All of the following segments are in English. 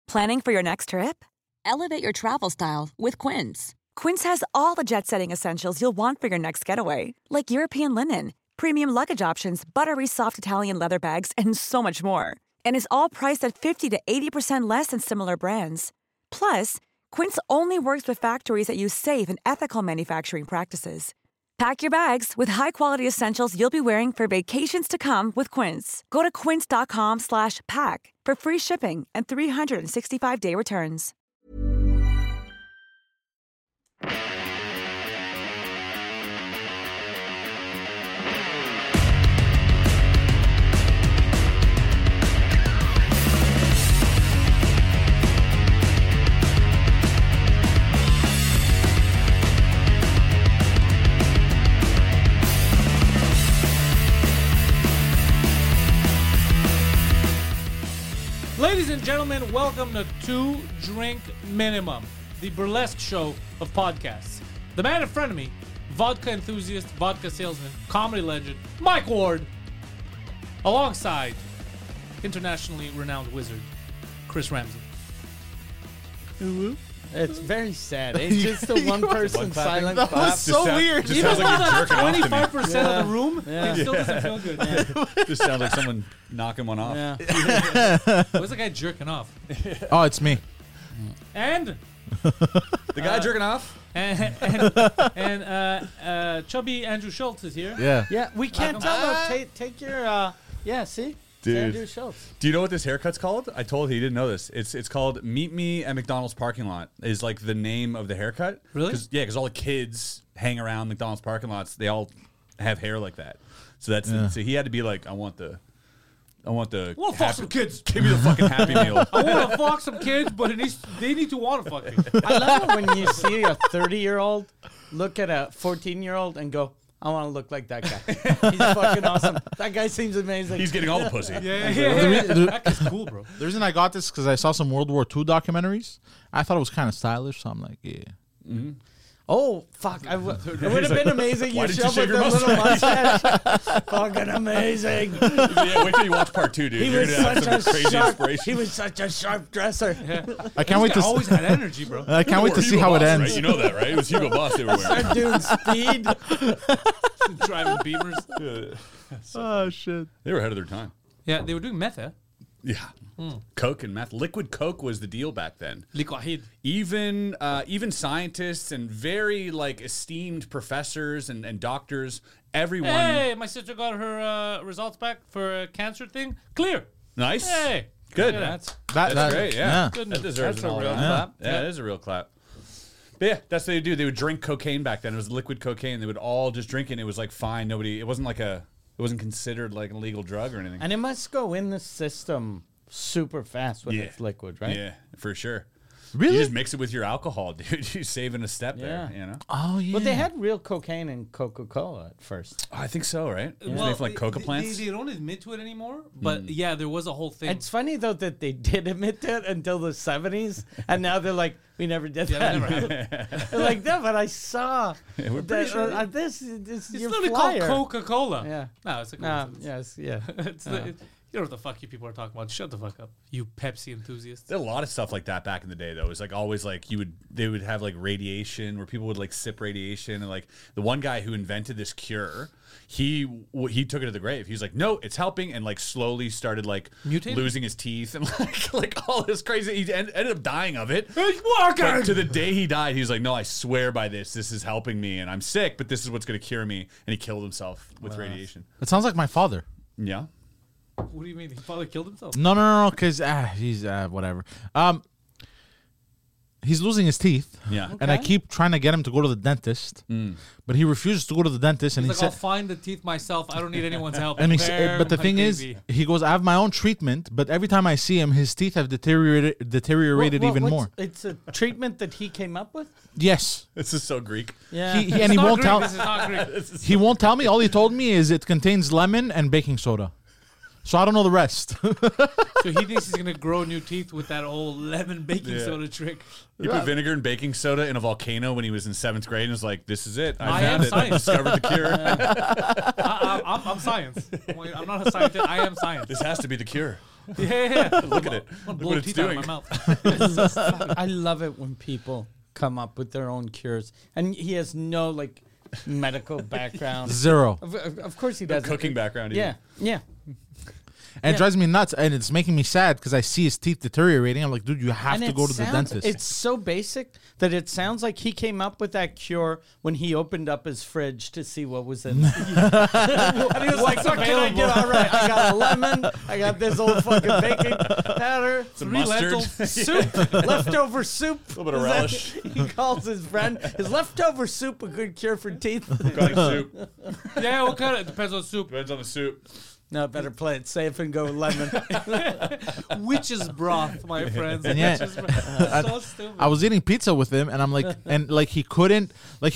Planning for your next trip? Elevate your travel style with Quince. Quince has all the jet-setting essentials you'll want for your next getaway, like European linen, premium luggage options, buttery soft Italian leather bags, and so much more. And is all priced at 50 to 80% less than similar brands. Plus, Quince only works with factories that use safe and ethical manufacturing practices. Pack your bags with high-quality essentials you'll be wearing for vacations to come with Quince. Go to quince.com/pack for free shipping and 365-day returns. Ladies and gentlemen, welcome to Two Drink Minimum, the burlesque show of podcasts. The man in front of me, vodka enthusiast, vodka salesman, comedy legend, Mike Ward, alongside internationally renowned wizard, Chris Ramsey. It's very sad. It's just the one person silent That clap. was so weird. Even Just though sounds that's like you're jerking off to me. 25% of the room, it still doesn't feel good. Just sounds like someone knocking one off. Yeah. Where's the guy jerking off? Oh, it's me. And The guy jerking off? chubby Andrew Schultz is here. Yeah. Yeah, we can't tell though. Take your see? Dude. Andrew Schultz. Do you know what this haircut's called? I told he didn't know this. It's called Meet Me at McDonald's Parking Lot is like the name of the haircut. Really? Because all the kids hang around McDonald's parking lots. They all have hair like that. So that's so he had to be like, I want the Well, fuck some kids. Give me the fucking Happy Meal. I want to fuck some kids, but they need to want to fuck me. I love it when you see a 30-year-old look at a 14-year-old and go, I want to look like that guy. He's fucking awesome. That guy seems amazing. He's getting all the pussy. Yeah. That guy's cool, bro. The reason I got this because I saw some World War II documentaries. I thought it was kind of stylish, so I'm like, yeah. Oh, fuck. It would have been amazing. Why You did you showed shave with your the little mustache? mustache. Fucking amazing. Yeah, wait till you watch part 2, dude. He You're was gonna have such some a crazy sharp. inspiration. He was such a sharp dresser. I can't wait to. Always had energy, bro. I can't wait to see how it Boss, ends. Right? You know that, right? It was Hugo Boss they were wearing. Start doing speed. Driving Beamers. Oh shit! They were ahead of their time. Yeah, they were doing meth, eh? Yeah. Coke and meth. Liquid Coke was the deal back then. Liquid. Even scientists and very like esteemed professors and doctors, everyone. Hey, my sister got her results back for a cancer thing. Clear. Nice. Hey. Good. Look at That's great. Yeah. Good That news. deserves That's an a all real around. clap. Yeah, it is a real clap. But yeah, that's what they would do. They would drink cocaine back then. It was liquid cocaine. They would all just drink it. And it was like fine. It wasn't considered like an illegal drug or anything. And it must go in the system super fast when it's liquid, right? Yeah, for sure. Really? You just mix it with your alcohol, dude. You're saving a step there, Yeah. you know? Oh yeah. But they had real cocaine in Coca-Cola at first. I think so, right? It was made from like coca plants. They don't admit to it anymore, but yeah, there was a whole thing. It's funny, though, that they did admit to it until the 70s, and now they're like, we never did Yeah, that. that never happened. They're like, no, but I saw we're pretty that, sure. this It's your literally flyer. called Coca-Cola. Yeah. No, it's a No, coincidence. yes, yeah. You know what the fuck you people are talking about. Shut the fuck up. You Pepsi enthusiasts. There's a lot of stuff like that back in the day, though. It was like always like they would have like radiation where people would like sip radiation, and like the one guy who invented this cure, he took it to the grave. He was like, no, it's helping, and like slowly started like Mutating? losing his teeth and like all this crazy. He ended up dying of it. It's working! But to the day he died, he was like, no, I swear by this. This is helping me, and I'm sick, but this is what's going to cure me. And he killed himself with radiation. It sounds like my father. Yeah. What do you mean? He probably killed himself? No, because he's whatever. He's losing his teeth. Yeah. And I keep trying to get him to go to the dentist, but he refuses to go to the dentist. And He's he like, said, I'll find the teeth myself. I don't need anyone's help. and he Where said, but the my thing is, baby? he goes, I have my own treatment, but every time I see him, his teeth have deteriorated even more. It's a treatment that he came up with? Yes. This is so Greek. Yeah. And It's he not won't Greek. tell. This is not Greek. He won't tell me. All he told me is it contains lemon and baking soda. So I don't know the rest. So he thinks he's gonna grow new teeth with that whole lemon baking soda trick. He put vinegar and baking soda in a volcano when he was in 7th grade and was like, this is it. I I am found it. I science." discovered the cure. I'm science. I'm not a scientist. I am science. This has to be the cure. Yeah. Look at it. I'm Look blow what it's teeth out of doing. my mouth. I love it when people come up with their own cures, and he has no like medical background. Zero. Of course he does. Cooking background. Yeah, yeah. And it drives me nuts, and it's making me sad because I see his teeth deteriorating. I'm like, dude, you have to go to the dentist. It's so basic that it sounds like he came up with that cure when he opened up his fridge to see what was in it. And he was like, what can I do? All right, I got a lemon. I got this old fucking baking powder. Some 3 mustard. lentils. Soup, leftover soup. A little bit of relish. He calls his friend, is leftover soup a good cure for teeth? Garlic soup. Yeah, what kind of? It depends on soup. Depends on the soup. No, better play it safe and go lemon. Witch's broth, my friends. And yeah, Witch's broth. So stupid. I was eating pizza with him, and I'm like, and like he couldn't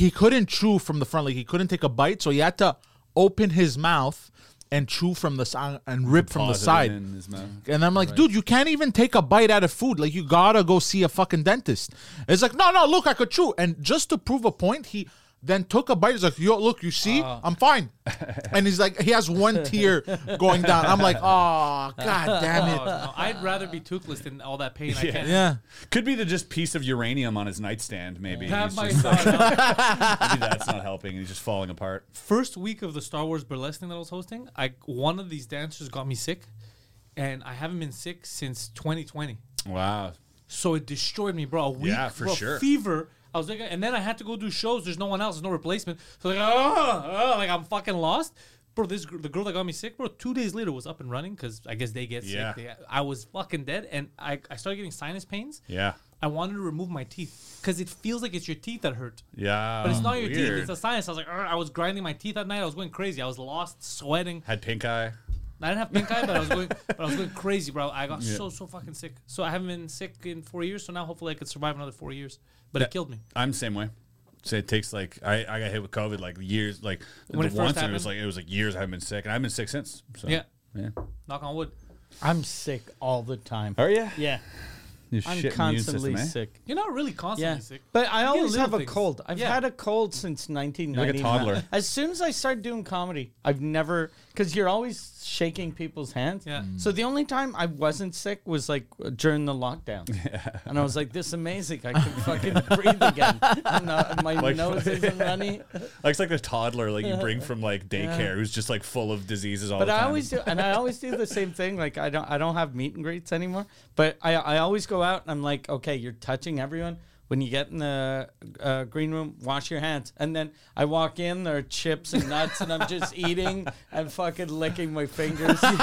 chew from the front, like he couldn't take a bite, so he had to open his mouth and chew from the side and rip from the Pause it side. in his mouth. And I'm like, dude, you can't even take a bite out of food. Like, you gotta go see a fucking dentist. It's like, no, look, I could chew. And just to prove a point, he then took a bite. He's like, yo, look, you see? I'm fine. And he's like, he has one tear going down. I'm like, oh, god damn it. Oh, no, I'd rather be toothless than all that pain. I can't. Yeah. Could be the just piece of uranium on his nightstand, maybe. That He's might just- not help. maybe that's not helping. He's just falling apart. First week of the Star Wars burlesque thing that I was hosting, one of these dancers got me sick, and I haven't been sick since 2020. Wow. So it destroyed me, bro. A week, Yeah, for bro, sure. fever. I was like, and then I had to go do shows. There's no one else. There's no replacement. So like, like I'm fucking lost, bro. The girl that got me sick, bro. 2 days later was up and running because I guess they get Yeah. sick. I was fucking dead, and I started getting sinus pains. Yeah. I wanted to remove my teeth because it feels like it's your teeth that hurt, Yeah. but it's not your teeth. Weird. It's the sinus. I was like, I was grinding my teeth at night. I was going crazy. I was lost, sweating. Had pink eye. I didn't have pink eye, but I was going crazy, bro. I got so fucking sick. So I haven't been sick in 4 years. So now hopefully I could survive another 4 years. But it killed me. I'm the same way. So it takes I got hit with COVID like years, like When it first once, and happened? it was like years I haven't been sick, and I've been sick since. So, Yeah. yeah. Knock on wood. I'm sick all the time. Are you? Yeah. Your I'm shit immune constantly system, eh? sick. You're not really constantly Yeah, sick. but I You get always little have a things. cold. I've Yeah. had a cold since 1999. You're like a toddler. As soon as I started doing comedy, I've never, because you're always shaking people's hands. Yeah. So the only time I wasn't sick was like during the lockdown. And I was like, this is amazing. I can fucking breathe again. And, my Like- nose isn't runny. Like it's like the toddler like you bring from like daycare who's just like full of diseases all But the time. I always do, and I always do the same thing. Like I don't have meet and greets anymore. But I always go out and I'm like, okay, you're touching everyone. When you get in the green room, wash your hands. And then I walk in, there are chips and nuts, and I'm just eating and fucking licking my fingers. And then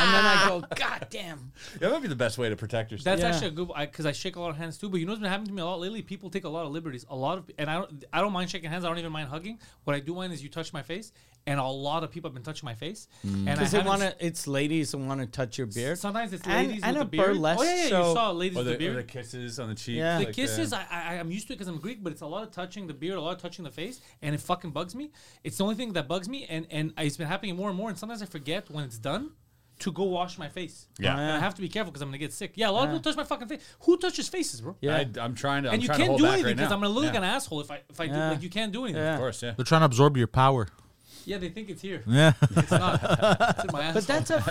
I go, God damn. That might be the best way to protect yourself. That's Yeah. actually a good because I shake a lot of hands too. But you know what's been happening to me a lot lately? People take a lot of liberties. And I don't mind shaking hands. I don't even mind hugging. What I do mind is you touch my face, and a lot of people have been touching my face. And I Because they haven't- want to, it's ladies who want to touch your beard. Sometimes it's And- ladies and with a the beard. burlesque Oh yeah, show. you saw ladies or with the, the beard. or the kisses on the cheek. Yeah. The like, kisses, I'm used to it because I'm Greek, but it's a lot of touching the beard, a lot of touching the face, and it fucking bugs me. It's the only thing that bugs me, and it's been happening more and more. And sometimes I forget when it's done to go wash my face. Yeah. And I have to be careful because I'm gonna get sick. Yeah, a lot of people touch my fucking face. Who touches faces, bro? Yeah. I'm trying to. I'm And you trying to can't hold do back anything right because now. I'm gonna look like Yeah. an asshole if I do. Yeah. Like you can't do anything. Yeah. Of course, yeah. They're trying to absorb your power. Yeah, they think it's here. Yeah. It's not. It's in my asshole. But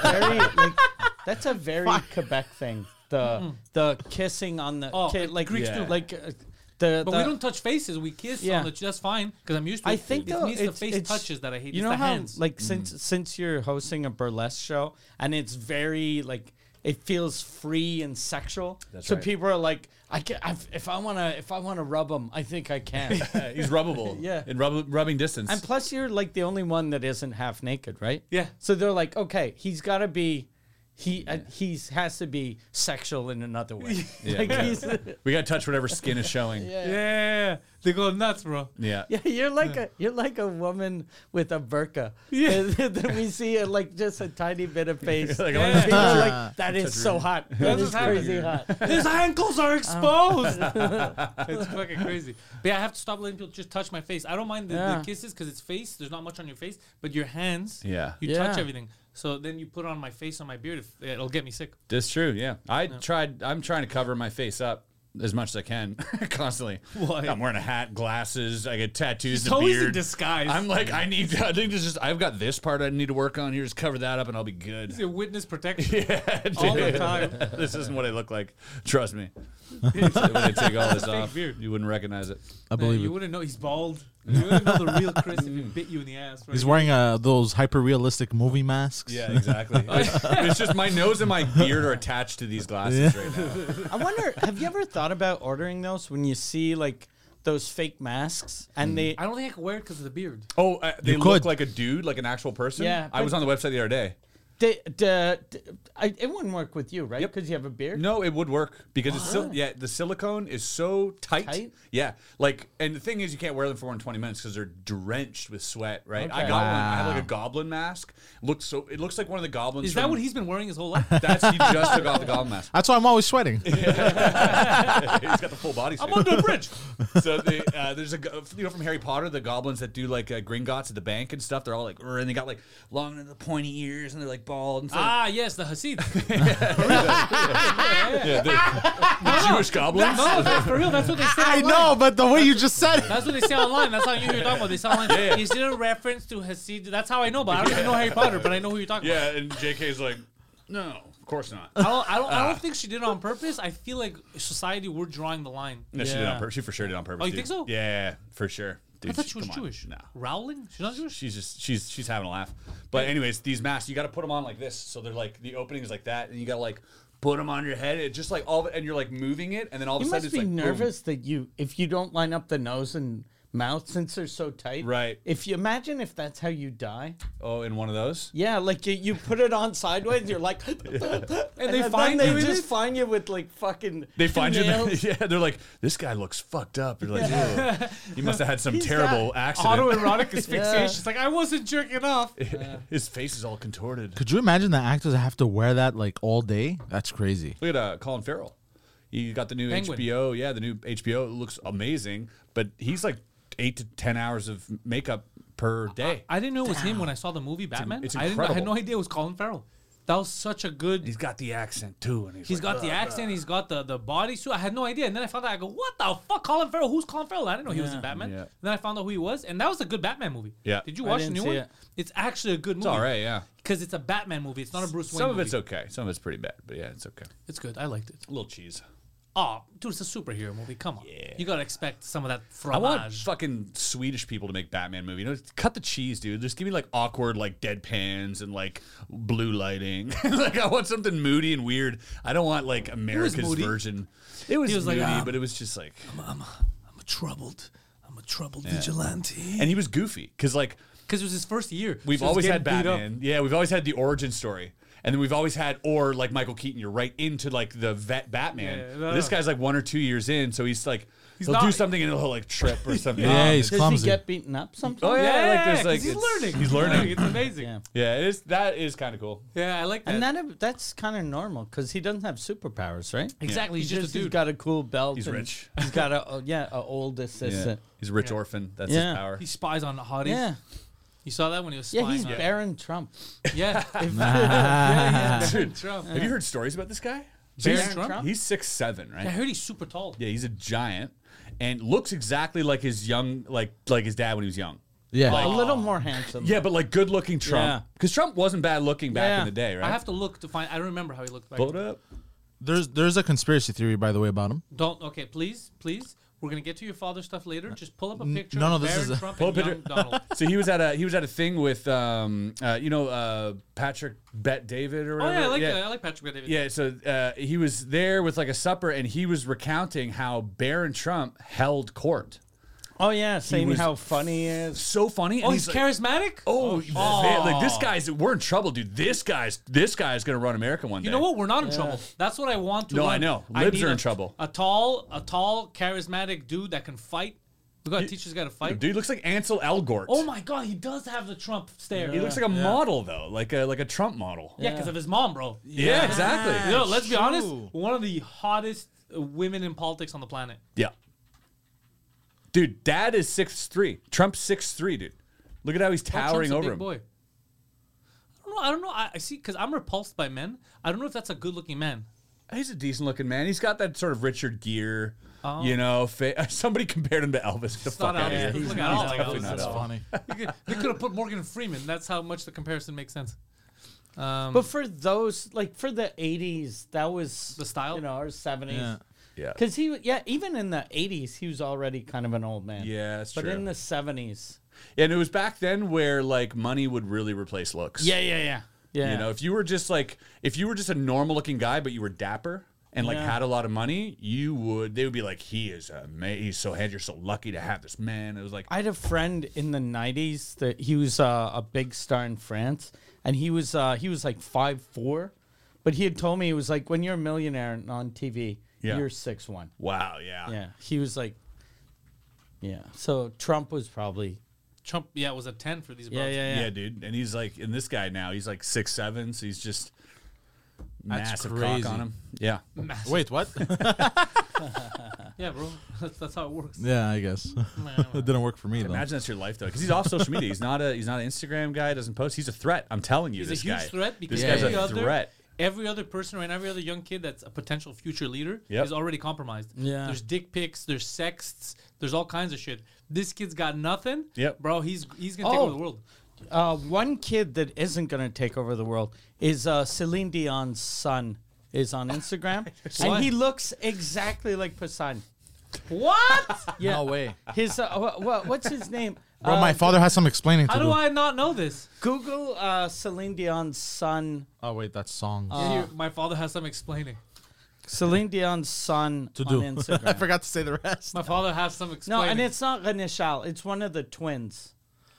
that's a very Quebec thing. The kissing on the Oh, like Greeks do. like But we don't touch faces. We kiss. Yeah. On the, that's fine because I'm used to it. I think it though, needs the it's, face it's, touches that I hate. You It's know the how hands. like since you're hosting a burlesque show and it's very like it feels free and sexual. That's so right. people are like, if I wanna rub them, I think I can. He's rubbable. Yeah. In rubbing distance. And plus, you're like the only one that isn't half naked, right? Yeah. So they're like, okay, he's got to be. He has to be sexual in another way. Yeah, Like yeah. he's, We got to touch whatever skin is showing. Yeah. yeah, they go nuts, bro. yeah, you're like a woman with a burqa. Yeah. That we see like just a tiny bit of face. Like, Yeah. People are like, that is so hot. That is what's happening. crazy hot. His ankles are exposed. It's fucking crazy. But yeah, I have to stop letting people just touch my face. I don't mind the Yeah. kisses because it's face. There's not much on your face, but your hands, Yeah. you Yeah. touch everything. So then you put it on my face, on my beard. It'll get me sick. That's true. Yeah. I'm trying to cover my face up as much as I can constantly. Why? I'm wearing a hat, glasses. I get tattoos, He's and a always beard. in disguise. I'm like, I think this is. I've got this part I need to work on here. Just cover that up, and I'll be good. He's a witness protection. Yeah, All the dude. time. This isn't what I look like. Trust me. When I take all this Fake off, beard. you wouldn't recognize it. I believe You it. wouldn't know he's bald. You wouldn't know the real Chris if he bit you in the ass. Right? He's wearing those hyper realistic movie masks. Yeah, exactly. It's just my nose and my beard are attached to these glasses right now. I wonder, have you ever thought about ordering those when you see like those fake masks and they? I don't think I could wear it because of the beard. Oh, they You look could. like a dude, like an actual person. Yeah, I was but- on the website the other day. It wouldn't work with you, right? Yep. Because you have a beard. No, it would work because the silicone is so tight. Tight? Yeah, like, and the thing is, you can't wear them for more than 20 minutes because they're drenched with sweat. Right? I Okay. got one. I have like a goblin mask. It looks like one of the goblins. Is that from- what he's been wearing his whole life? He just took off the goblin mask. That's why I'm always sweating. He's got the full body. I'm under a bridge. So there's from Harry Potter, the goblins that do like Gringotts at the bank and stuff. They're all like, and they got like long and the pointy ears and they're like bald and stuff. Ah, yes, the Hasid. The Jewish goblins. No, that's for real. That's what they say I online. know, but the way you just said it. That's what they say online. That's how you hear talking about. They say online. Is it a reference to Hasid? That's how I know, but I don't even know Harry Potter, but I know who you're talking about. Yeah, and JK's like, no, of course not. I don't think she did it on purpose. I feel like society, we're drawing the line. No, she did it on purpose. She for sure did it on purpose. Oh, you dude. think so? Yeah, for sure. Dude, I thought she was come on. Jewish. No. Rowling? She's not Jewish? She's having a laugh. But anyways, these masks, you got to put them on like this. So they're like, the opening is like that, and you got to like put them on your head. It just like all of it, and you're like moving it, and then all of a You sudden must it's be like nervous that if you don't line up the nose and mouth since they're so tight. Right. If you imagine if that's how you die. boom. Oh, in one of those. Yeah, like you put it on sideways, you're like, and they then find they you in just it? find you with like fucking. They find you. nails. Yeah, they're like, this guy looks fucked up. You're like, "Ugh." He must have had some He's terrible accident. Autoerotic asphyxiation. She's like, I wasn't jerking off. His face is all contorted. Could you imagine the actors that have to wear that like all day? That's crazy. Look at Colin Farrell. He got the new Penguin. HBO. Yeah, the new HBO. It looks amazing, but he's like 8 to 10 hours of makeup per day. I didn't know it was him when I saw the movie Batman. it's I had incredible. no idea it was Colin Farrell. That was such a good. He's got the accent too, and He's got the accent. He's got the bodysuit. I had no idea, and then I found out. I go, "What the fuck, Colin Farrell? Who's Colin Farrell?" I didn't know he was in Batman. Yeah. Then I found out who he was, and that was a good Batman movie. Yeah. Did you I watch the didn't new see one? it. It's actually a good movie. It's all right, yeah. Because it's a Batman movie. It's not a Bruce Wayne. Some of movie. it's okay. Some of it's pretty bad, but yeah, it's okay. It's good. I liked it. A little cheese. Oh, dude, it's a superhero movie. Come on. Yeah. You gotta expect some of that I want fromage. fucking Swedish people to make Batman movie. You know, cut the cheese, dude. Just give me like awkward, like deadpans and like blue lighting. Like I want something moody and weird. I don't want like America's moody. version. It was, He was like, moody, but it was just like, I'm a troubled vigilante. and he was goofy because like Because it was his first year. we've So he was always had getting beat up. Batman. Yeah, we've always had the origin story. And then we've always had, or like Michael Keaton, you're right into like the vet Batman. Yeah, But this guy's like 1 or 2 years in, so he's like, he'll not- do something and he'll like trip or something. Yeah, he's Does clumsy. he get beaten up sometimes? Oh yeah, Yeah, like there's 'cause like he's it's- learning. He's learning. It's amazing. Yeah. Yeah, that is kind of cool. Yeah, I like that. And that's kind of normal because he doesn't have superpowers, right? exactly. He's just a He's dude. got a cool belt. He's and rich. He's got a old assistant. He's a rich orphan. That's Yeah. his power. He spies on the hotties. Yeah, You saw that when he was yeah. spying He's on Baron Trump. Yeah. yeah. Dude, Trump. have you heard stories about this guy? Baron He's- Trump? He's 6'7", right? I heard he's super tall. Yeah, he's a giant and looks exactly like his young, like his dad when he was young. Yeah. A little more handsome. Yeah, but like good looking Yeah. Trump. Because Trump wasn't bad looking back Yeah. in the day, right? I have to look to find. I don't remember how he looked back. Pull it up. There's a conspiracy theory, by the way, about him. Don't. Okay, please. We're gonna get to your father stuff later. Just pull up a picture. no, of this Baron is a- Trump Pull and up a young Donald. So he was at a thing with Patrick Bet David or Oh whatever. yeah, I like Patrick Bet David. Yeah, so he was there with like a supper, and he was recounting how Baron Trump held court. Oh yeah, saying was- how funny he is. So funny. Oh, and he's like, charismatic. man, like this guy's. We're in trouble, dude. This guy's gonna run America one day. You know what? We're not in trouble. That's what I want to. No, run. I know. Libs need are in a- trouble. A tall, charismatic dude that can fight. We gotta teach this guy to fight. Dude looks like Ansel Elgort. Oh my god, he does have the Trump stare. He looks like a model though, like a Trump model. Yeah, because of his mom, bro. Yeah, exactly. You know, let's be true. honest. One of the hottest women in politics on the planet. Yeah. Dude, Dad is 6'3". Trump's 6'3", dude. Look at how he's towering Trump's a over big him. boy. I don't know. I see because I'm repulsed by men. I don't know if that's a good-looking man. He's a decent looking man. He's got that sort of Richard Gere, Oh. you know. Somebody compared him to Elvis. Get the fuck not out of Elvis. here. Look at all like definitely Elvis. not That's Elvis. funny. They could have put Morgan Freeman. That's how much the comparison makes sense. But for those, like for the 80s, that was The style? you know, or 70s. Yeah. Yeah. Because even in the 80s, he was already kind of an old man. Yeah, that's But true. in the 70s. And it was back then where like money would really replace looks. Yeah. You know, if you were just a normal looking guy, but you were dapper and like Yeah. had a lot of money, they would be like, he's so handsome. You're so lucky to have this man. It was like, I had a friend in the 90s that he was a big star in France, and he was like 5'4", but he had told me it was like when you're a millionaire and on TV, Yeah. you're 6'1". wow, yeah. Yeah, he was like, yeah. So Trump was probably Trump, it was a 10 for these. yeah. Yeah, dude. And he's like, and this guy now, he's like 6'7", so he's just That's massive crazy. cock on him. Yeah. Massive. Wait, what? Yeah, bro. That's how it works. Yeah, I guess it didn't work for me though. Imagine that's your life though, because he's off social media. He's not an Instagram guy. Doesn't post. He's a threat. I'm telling you, He's this a huge guy. threat because this guy's every a other threat. every other person right now, every other young kid that's a potential future leader Yep. is already compromised. Yeah. There's dick pics, there's sexts, there's all kinds of shit. This kid's got nothing. Yep. Bro, he's gonna take over the world. One kid that isn't gonna take over the world is Celine Dion's son. Is on Instagram, and he looks exactly like Poseidon. What? Yeah. No way, His what's his name? bro. My father has some explaining to How do. do I not know this? Google Celine Dion's son. Oh wait, that's songs My father has some explaining. Celine Dion's son to on do. Instagram. I forgot to say the rest. My father has some No, explaining. and it's not Renishal. It's one of the twins.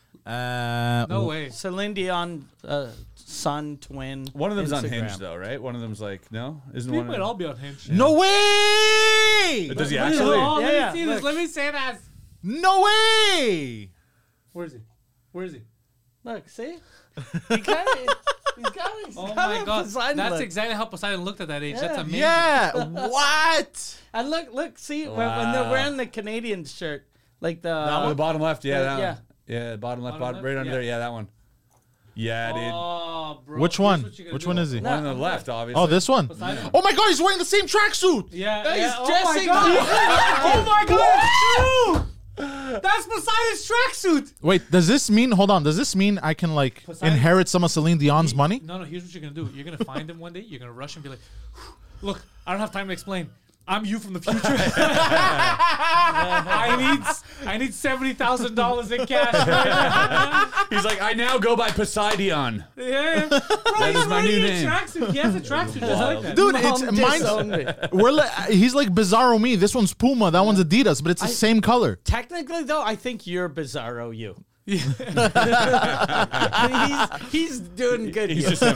no way. Celine Dion, son, twin. One of them's Instagram. unhinged though, right? One of them's like, no, isn't We one? might all be unhinged. No way! Does he Let me- actually? oh, let Yeah, me see look. this. Let me say that. No way! Where is he? Where is he? Look, see? He got it. He's got it. Oh my god, Poseidon that's look. exactly how Poseidon looked at that age. That's Yeah. amazing. Yeah, what? And look, see when they're wearing the Canadian shirt, like the The bottom left, yeah, that yeah. one. Yeah, bottom left, Bottom right left? under Yeah. there, yeah, that one. Yeah, dude. Oh, bro. Which here's one? what you gotta Which do. one is he? One on the left, obviously. Oh, this one. Poseidon. Oh my god, he's wearing the same tracksuit. Yeah, He's yeah. Oh my dressing god. up. Oh my god, it's true. That's Poseidon's tracksuit. Wait, does this mean? Hold on. Does this mean I can like Poseidon? inherit some of Celine Dion's money? No, here's what you're gonna do. You're gonna find him one day. You're gonna rush and be like, "Look, I don't have time to explain. I'm you from the future. I need $70,000 in cash right now." He's like, I now go by Poseidon. Yeah, bro, That he's is my wearing new a name. tracksuit. He has a tracksuit just like that. Dude, Mom it's disowned mine's. me. He's like Bizarro me. This one's Puma. That one's Adidas, but it's the same color. Technically, though, I think you're Bizarro you. he's doing good. He's you. just him.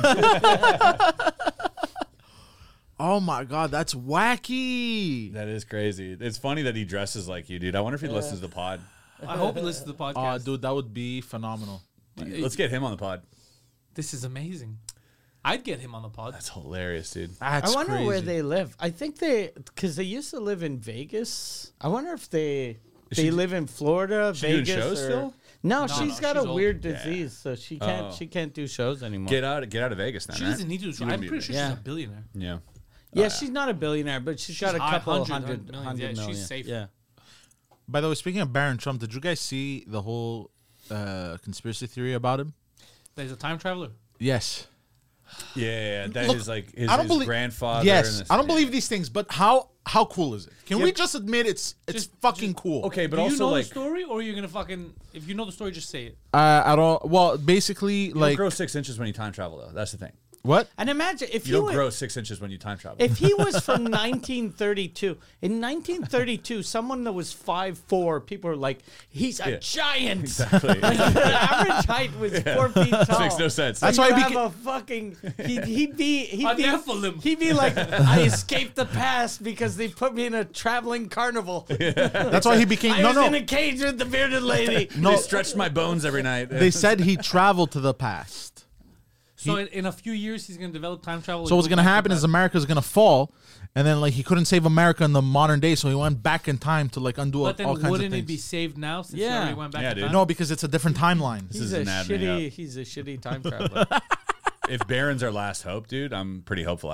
Oh my god, that's wacky. That is crazy. It's funny that he dresses like you, dude. I wonder if he listens to the pod. I hope he listens to the podcast. Dude, that would be phenomenal. Let's get him on the pod. This is amazing. I'd get him on the pod. That's hilarious, dude. That's I wonder crazy. where they live. I think because they used to live in Vegas. I wonder if they she- live in Florida, she doing Vegas. shows or, still? No, No, she's no, got she's a old. weird Yeah. disease, so she can't. Oh. She can't do shows anymore. Get out of Vegas then. She right? doesn't need to. You I'm wouldn't pretty sure Yeah. she's a billionaire. Yeah. yeah, she's not a billionaire, but she's got a high, couple 100 millions. hundred Yeah, she's million. safe. Yeah. By the way, speaking of Barron Trump, did you guys see the whole conspiracy theory about him? There's a time traveler. Yes. Yeah, that Look, is like his, I don't his believe- grandfather. Yes, and this- I don't believe these things, but how cool is it? Can Yeah. we just admit it's fucking cool? Okay, but Do you also know like the story, or are you gonna fucking? If you know the story, just say it. I don't. Well, basically, you don't like grow 6 inches when you time travel, though. That's the thing. what? And imagine if You you don't were, grow 6 inches when you time travel. if he was from 1932. In 1932, someone that was 5'4", people were like, "He's a Yeah. giant." Exactly. Like, the average height was 4 feet tall. Makes no sense. That's So why you he have beca- a fucking. He'd be Nephilim. He'd be like, I escaped the past because they put me in a traveling carnival. That's why he became. I No, was no. in a cage with the bearded lady. They stretched my bones every night. They said he traveled to the past. So in a few years, he's gonna develop time travel. So what's gonna happen is America's gonna fall, and then like he couldn't save America in the modern day, so he went back in time to like undo But then all kinds of wouldn't things. it be saved now since Yeah. he already went back Yeah, in dude. time? No, because it's a different timeline. This He's is a an shitty. He's a shitty time traveler. If Barron's our last hope, dude, I'm pretty hopeful actually.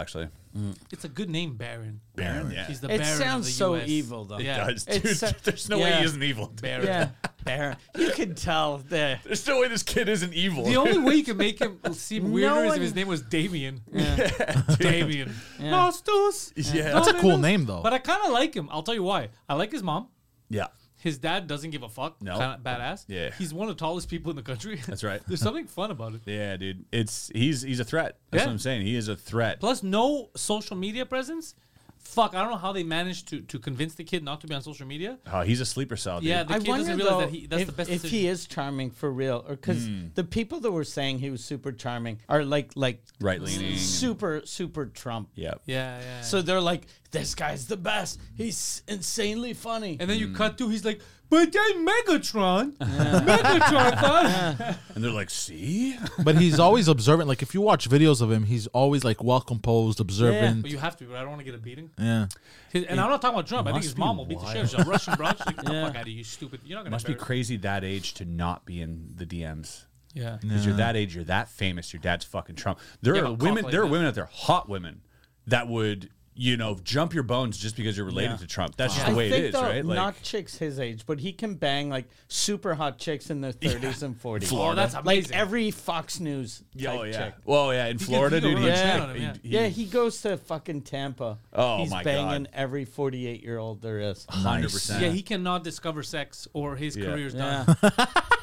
It's a good name, Baron. Baron, yeah. He's the It Baron sounds of the so US. evil, though. Yeah. Guys, It's dude, so- there's no way yeah. he isn't evil. Baron. Yeah, Baron. You can tell that. There's no way this kid isn't evil. The only way you can make him seem weirder is if one- his name was Damien. Damien. Yeah. Nostos. Yeah. That's a cool name, though. But I kind of like him. I'll tell you why. I like his mom. Yeah. His dad doesn't give a fuck. No. Kind of badass. Yeah. He's one of the tallest people in the country. That's right. There's something fun about it. Yeah, dude. He's a threat. That's Yeah. what I'm saying. He is a threat. Plus, no social media presence. Fuck, I don't know how they managed to convince the kid not to be on social media. Oh, he's a sleeper cell, dude. Yeah, the I kid wonder doesn't realize though, that that's if, the best if decision. he is charming for real, or because the people that were saying he was super charming are like Right-leaning. super Trump. Yeah. Yeah. So they're like, this guy's the best. He's insanely funny. And then you cut to, he's like, but I'm Megatron. Megatron, huh? And they're like, see? But he's always observant. Like if you watch videos of him, he's always like well composed, observant. But you have to, but I don't want to get a beating. Yeah. And I'm not talking about Trump. I think must his be mom will beat the shit out of him. Russian broad. She's like, get the fuck out of here, you stupid. You're not going to Must be crazy that age to not be in the DMs. Yeah. Because you're that age, you're that famous, your dad's fucking Trump. There Yeah, are but women, cock like there are that. women out there, hot women, that would, jump your bones just because you're related to Trump. That's just the way I think it is, though, right? Like, not chicks his age, but he can bang like super hot chicks in their 30s and 40s. Oh, that's like amazing. every Fox News type oh, yeah. chick. Well, yeah, in Florida, he can dude. really he'd- stand on him, he'd- Yeah, he goes to fucking Tampa. Oh, He's my banging God. every 48-year-old there is. 100%. Yeah, he cannot discover sex or his Yeah. career's Yeah. done.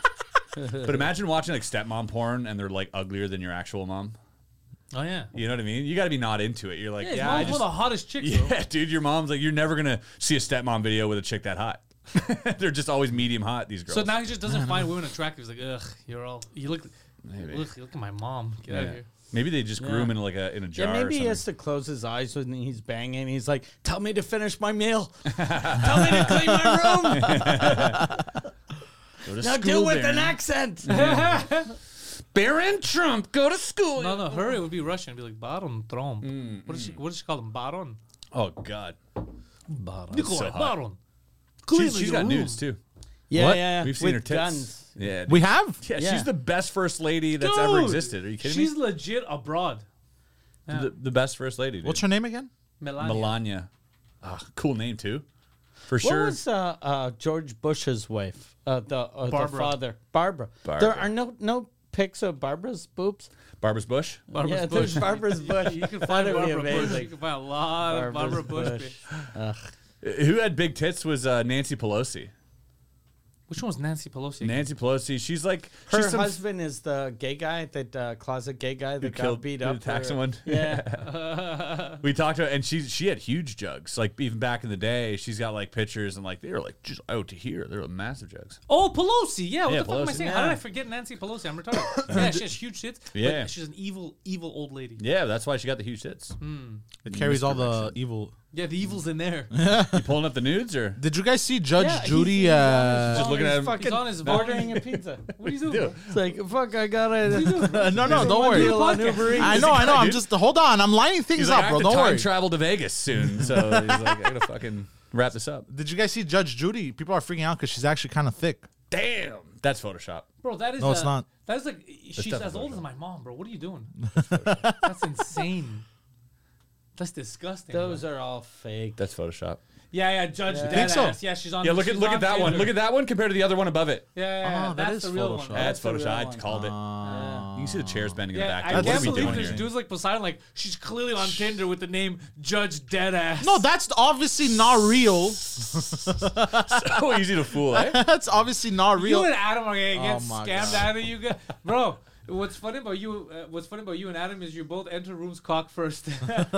But imagine watching like stepmom porn and they're like uglier than your actual mom. Oh, yeah. You know what I mean? You got to be not into it. You're like, Yeah, his yeah, mom's I one just, of the hottest chicks, bro. yeah, dude, your mom's like, you're never going to see a stepmom video with a chick that hot. They're just always medium hot, these girls. So now he just doesn't find women attractive. He's like, ugh, you look Maybe. you look at my mom. Get out of Yeah. here. Maybe they just grew him in like in a jar Yeah, maybe or he something. has to close his eyes when he's banging. He's like, tell me to finish my meal. Tell me to clean my room. Go to Now do school, it with an Baron. accent. Baron Trump, go to school. No, her it would be Russian. It'd be like Baron Trump. What does she call him? Baron. Oh, God. Nikolai so hot. Baron. Clean She's your got room. nudes, too. Yeah, What? yeah. We've seen with her tits. guns. Yeah. We have? Yeah, Yeah. she's the best first lady that's ever Dude, existed. Are you kidding She's me? legit abroad. The best first lady, dude. What's her name again? Melania. Melania. Ah, cool name, too. For What sure. was George Bush's wife? The Barbara. father, Barbara. Barbara. There are no pics of Barbara's boobs. Barbara's Bush? Barbara's Yeah, Bush. there's Barbara's bush. You can find That'd be Barbara Bush. You amazing. can find a lot of Barbara Barbara's Bush. bush. bitch. Who had big tits was Nancy Pelosi. Which one was Nancy Pelosi? Nancy Pelosi, she's like... Her she's some husband is the gay guy, that closet gay guy that got killed beat the up. tax or- one. Yeah. We talked to her, and she had huge jugs. Like, even back in the day, she's got, like, pictures, and, like, they were, like, just out to here. They were massive jugs. Oh, Pelosi. Yeah, what Yeah, the fuck am I Pelosi. saying? How did I forget Nancy Pelosi? I'm retarded. Yeah, she has huge tits. Yeah. But she's an evil old lady. Yeah, that's why she got the huge tits. It carries all the evil. Yeah, the evil's in there. You pulling up the nudes, or? Did you guys see Judge Yeah, Judy? he's on his Just looking phone, at he's him. fucking He's on his ordering a pizza. What are you doing? It's like, fuck, I got it. no, don't worry. On Uber Eats. I know. I'm dude. just hold on. I'm lining things He's up, like, I bro. have to Don't time worry. travel to Vegas soon, so he's like, I gotta fucking wrap this up. Did you guys see Judge Judy? People are freaking out because she's actually kind of thick. Damn, that's Photoshop. Bro, that is No, it's not. That is like she's definitely as old Photoshop. as my mom, bro. What are you doing? That's insane. That's disgusting. Those bro. are all fake. That's Photoshop. Yeah, Judge Yeah. Dead Think so? Ass. Yeah, she's on. Yeah, look she's at on that one. Tinder. Look at that one compared to the other one above it. Yeah, Oh, that that's is the real Photoshop. one. That's the real Photoshop. I one. called it. You can see the chairs bending in the Yeah, back. I What are can't we believe doing there's here? dudes like Poseidon. Like she's clearly on Tinder with the name Judge Dead Ass. No, that's obviously not real. So easy to fool, eh? That's obviously not you real. and Adam are gonna get Oh my scammed God. out of you guys, bro. What's funny about you? And Adam is you both enter rooms cock first.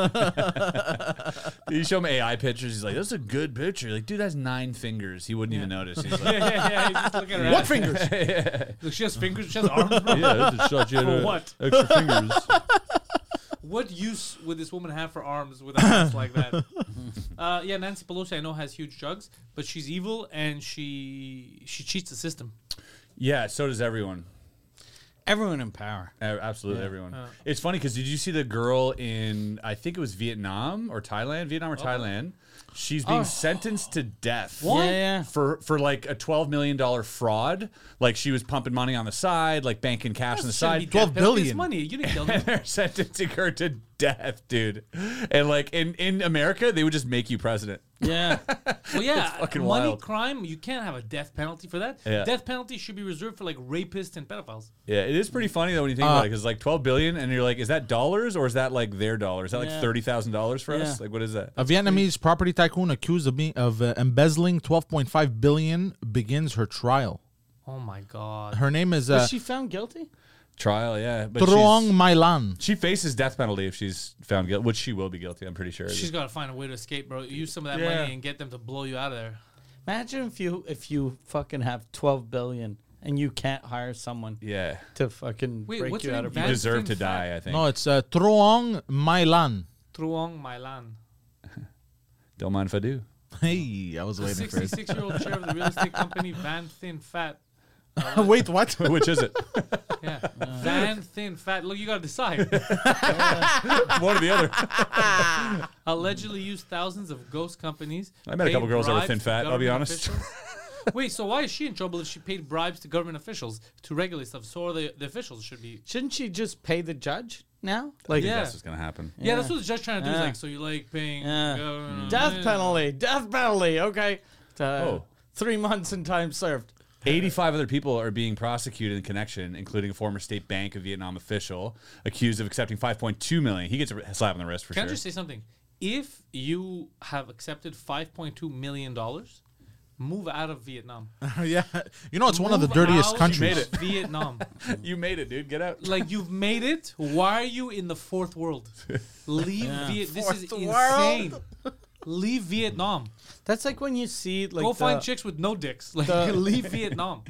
You show him AI pictures. He's like, "That's a good picture." Like, dude, that's 9 fingers. He wouldn't even notice. He's like, yeah. You just look at her What ass. fingers? Look, she has fingers. She has arms. Bro. "Yeah, that's a shot you For had, what? Extra fingers." What use would this woman have for arms with a ass like that? Yeah, Nancy Pelosi I know has huge jugs, but she's evil and she cheats the system. Yeah, so does everyone. Everyone in power. Absolutely everyone. It's funny because did you see the girl in, I think it was Vietnam or Thailand? Vietnam or Thailand. She's being sentenced to death. Yeah. For like a $12 million fraud. Like she was pumping money on the side, like banking cash on the side. 12 billion. money. You didn't kill me. They're sentencing her to death, dude. And like in America, they would just make you president. Yeah. Well, yeah, fucking money wild. crime. You can't have a death penalty for that. Yeah. Death penalty should be reserved for like rapists and pedophiles. Yeah, it is pretty funny though when you think about it, because like 12 billion, and you're like, is that dollars or is that like their dollars? Is that like Yeah. $30,000 for us? Yeah. Like, what is that? A Vietnamese property tycoon accused of embezzling 12.5 billion begins her trial. Oh my god. Her name is Was she found guilty? Trial, yeah. But Truong My Lan. she faces death penalty if she's found guilty, which she will be guilty. I'm pretty sure. She's got to find a way to escape, bro. Use some of that Yeah. money and get them to blow you out of there. Imagine if you fucking have 12 billion and you can't hire someone Yeah, to fucking Wait, break what's you her out name? of you Van deserve to Stin Fat. die. I think. No, it's Truong My Lan. Truong Mailan. Don't mind if I do. Hey, I was waiting for it. 66-year-old chair of the real estate company Van Thin Fat. Wait, what? Which is it? Yeah. Van Thin Fat. Look, you got to decide. One or the other. Allegedly used thousands of ghost companies. I met a couple paid girls that were bribes thin to fat, I'll be government honest. officials. Wait, so why is she in trouble if she paid bribes to government officials to regulate stuff? So are the officials should be. Shouldn't she just pay the judge now? Like, Yeah. That's what's gonna happen. Yeah, that's what the judge trying to do. Is Yeah. like, so you like paying. government- death penalty. Okay. 3 months in time served. 85 other people are being prosecuted in connection, including a former State Bank of Vietnam official accused of accepting 5.2 million. He gets a slap on the wrist for Can sure. I just say something? If you have accepted $5.2 million, move out of Vietnam. Yeah. You know, it's one of the Move dirtiest out countries. of Vietnam. You made it, dude. Get out. Like, you've made it. Why are you in the fourth world? Leave Vietnam. This is Fourth insane. Leave Vietnam. That's like when you see like Go find the, chicks with no dicks. Like, the- leave Vietnam.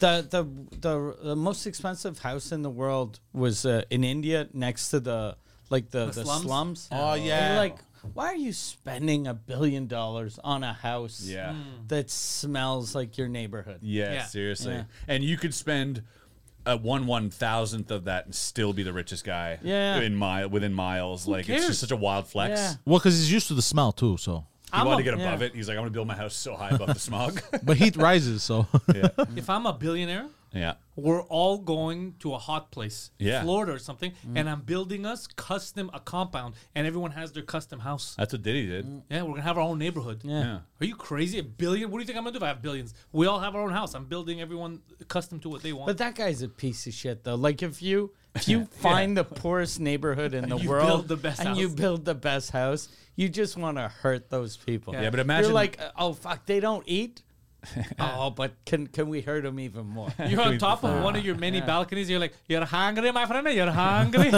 the most expensive house in the world was in India next to the slums? slums. Oh, And yeah. you're like, why are you spending $1 billion on a house Yeah. that smells like your neighborhood? Yeah, Yeah. seriously. Yeah. And you could spend a 1/1000th of that and still be the richest guy. Yeah. Within miles. Like it's cares? just such a wild flex. Yeah. Well, because he's used to the smell too, so. He wanted to get yeah. above it. He's like, I'm gonna build my house so high above the smog. But heat rises, so. If I'm a billionaire, Yeah. we're all going to a hot place, Yeah. Florida or something, and I'm building us a compound, and everyone has their custom house. That's what Diddy did. Yeah, we're gonna have our own neighborhood. Yeah. Are you crazy? $1 billion? What do you think I'm gonna do if I have billions? We all have our own house. I'm building everyone custom to what they want. But that guy's a piece of shit, though. Like if you find the poorest neighborhood in the you world build the best and you house. build the best house, you just want to hurt those people. Yeah, but imagine You're like, oh fuck, they don't eat. Oh, but can we hurt them even more? You're on top of one of your many balconies. You're like, you're hungry, my friend. You're hungry.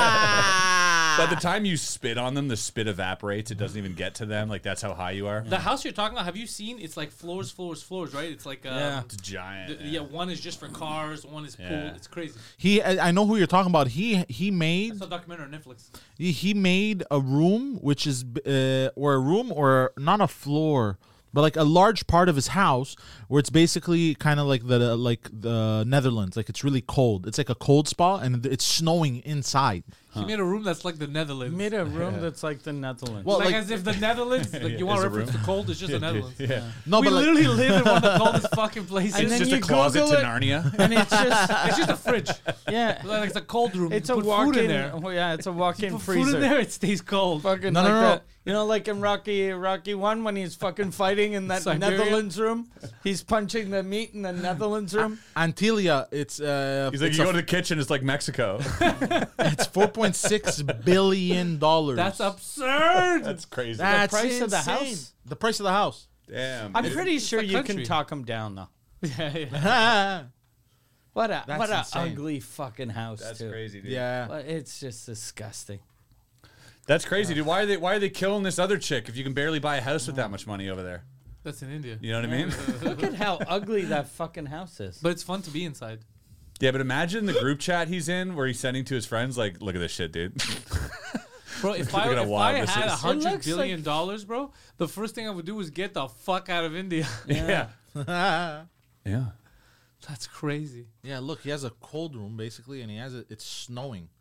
by the time you spit on them, the spit evaporates. It doesn't even get to them. Like that's how high you are. The house you're talking about, have you seen? It's like floors, right? It's like It's giant. yeah, one is just for cars, one is pool. Yeah. It's crazy. I know who you're talking about. He made It's a documentary on Netflix. he made a room which is or a room or not a floor, but like a large part of his house where it's basically kind of like the Netherlands. Like it's really cold. It's like a cold spot and it's snowing inside. He made a room that's like the Netherlands. Made a room that's like the Netherlands. Well, like, like- as if the Netherlands, like you want is to a reference room. the cold, it's just the Netherlands. Yeah. No, We but like, literally live in one of the coldest fucking places. And It's then just you a closet Google to it. Narnia. and it's just It's just a fridge. yeah, Like it's a cold room. it's You a put walk-in. food in there. Oh, yeah, it's a walk-in Put freezer. food in there, it stays cold. Fucking No, like no, no. that. You know, like in Rocky 1 when he's fucking fighting in that Siberia? Netherlands room, he's punching the meat in the Netherlands room. Antilia, it's He's like, it's, you go to the kitchen, it's like Mexico. it's $4.6 billion. That's absurd. That's crazy. That's price of the insane. house? The price of the house. Damn. I'm pretty it's sure a you can country. talk him down though. yeah. What a That's insane. ugly fucking house That's too. crazy, dude. Yeah. But it's just disgusting. That's crazy, dude. Why are they killing this other chick if you can barely buy a house with that much money over there? That's in India. You know what I mean? Look at how ugly that fucking house is. But it's fun to be inside. Yeah, but imagine the group chat he's in where he's sending to his friends, like, look at this shit, dude. Bro, if Look I, at how if I wild this had is. $100 looks billion, bro, the first thing I would do is get the fuck out of India. Yeah. Yeah, Yeah. That's crazy. look, he has a cold room basically, and it's snowing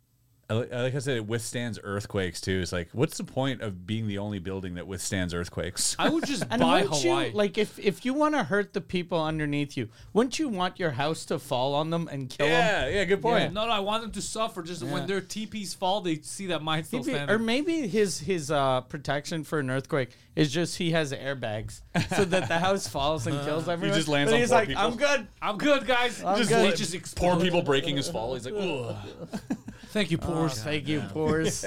like I said, it withstands earthquakes too. It's like, what's the point of being the only building that withstands earthquakes? I would just And buy wouldn't Hawaii. you, like, if you want to hurt the people underneath you, wouldn't you want your house to fall on them and kill them? yeah, good point. No, I want them to suffer. Just when their teepees fall, they see that mine's still standing. Or maybe his protection for an earthquake is just he has airbags so that the house falls and kills everyone. just lands But on he's poor like, people. I'm good. I'm good, guys. Just They let just poor explode. people breaking his fall. He's like, ugh. Thank you, poor. Thank you, Poors.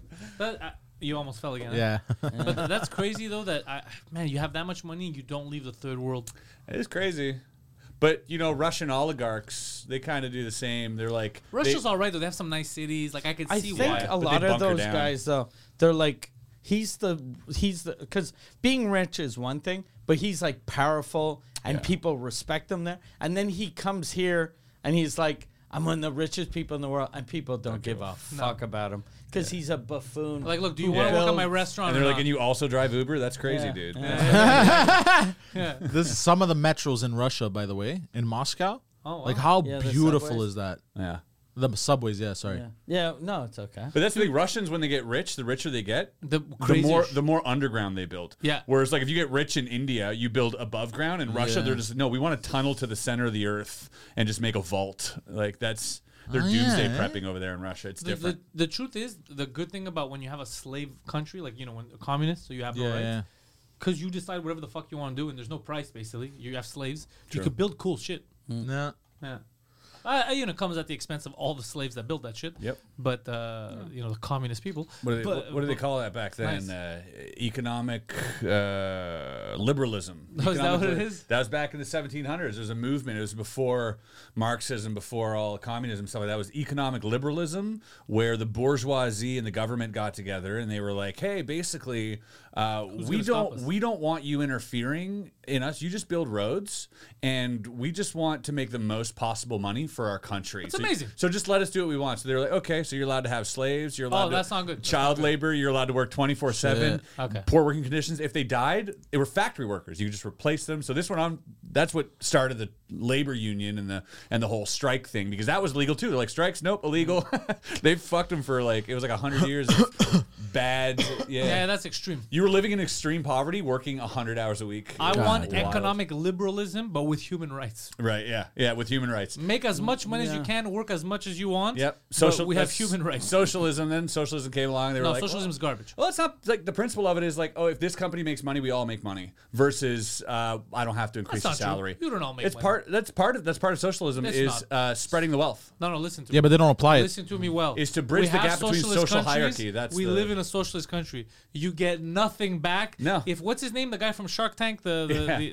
You almost fell again. Yeah. But that's crazy though. Man, you have that much money and you don't leave the third world. It is crazy. But, Russian oligarchs, they kind of do the same. They're like... Russia's all right though. They have some nice cities. Like I could I see think why. a But they lot of bunker those down. guys though, they're like he's the because being rich is one thing, but he's like powerful and people respect him there. And then he comes here and he's like, I'm one of the richest people in the world, and people don't give a fuck about him because he's a buffoon. Like, look, do you want to work at my restaurant? And they're or like, not? and you also drive Uber? That's crazy, Yeah. dude. This is some of the metros in Russia, by the way, in Moscow. Oh, wow. Like how Yeah, the beautiful subways. is that? Yeah. The subways, yeah. Sorry. yeah, no, it's okay. But that's the thing. Russians, when they get rich, the richer they get, The crazier the more underground they build. Yeah. Whereas, like, if you get rich in India, you build above ground. In Russia, Yeah. they're just, no, we want to tunnel to the center of the earth and just make a vault. Like, that's... They're Oh, doomsday yeah, prepping over there in Russia. It's different. The truth is, the good thing about when you have a slave country, like, when a communist, so you have no Yeah, rights. yeah. Because you decide whatever the fuck you want to do, and there's no price, basically. You have slaves. You could build cool shit. No. Yeah. It comes at the expense of all the slaves that built that shit. Yep. But, the communist people. What do they, But- what do they call that back then? Nice. Economic liberalism. Oh, is that Economic what it li- is? That was back in the 1700s. There was a movement. It was before Marxism, before all communism stuff like that. It was economic liberalism, where the bourgeoisie and the government got together and they were like, "Hey, basically, we stop us? don't want you interfering in us. You just build roads, and we just want to make the most possible money for our country. That's amazing. So just let us do what we want." So they're like, "Okay, so you're allowed to have slaves. You're allowed. that's not good. That's Child not good. labor. You're allowed to work 24/7. Okay. Poor working conditions. If they died, they were factory workers. You just replace them. So this went on. That's what started the labor union and the whole strike thing, because that was legal too. They're like, strikes, nope, illegal. They fucked them for like, it was like 100 years of bad. Yeah, that's extreme. You were living in extreme poverty, working 100 hours a week. I It was want wild. economic liberalism, but with human rights. Right, yeah, with human rights. Make as much money as you can, work as much as you want. Yep. But we have that's human rights. Socialism, then socialism came along. They were No, like, socialism is garbage. Well, it's not like the principle of it is like, oh, if this company makes money, we all make money. Versus, I don't have to increase That's the not true. salary. You don't all make it's money. That's part of socialism It's is spreading the wealth. No, listen to me. Yeah, but they don't apply it. Listen to me well. Is to bridge We the have gap between socialist social countries. hierarchy. That's we the- live in a socialist country. You get nothing back. No. If what's his name, the guy from Shark Tank, Yeah.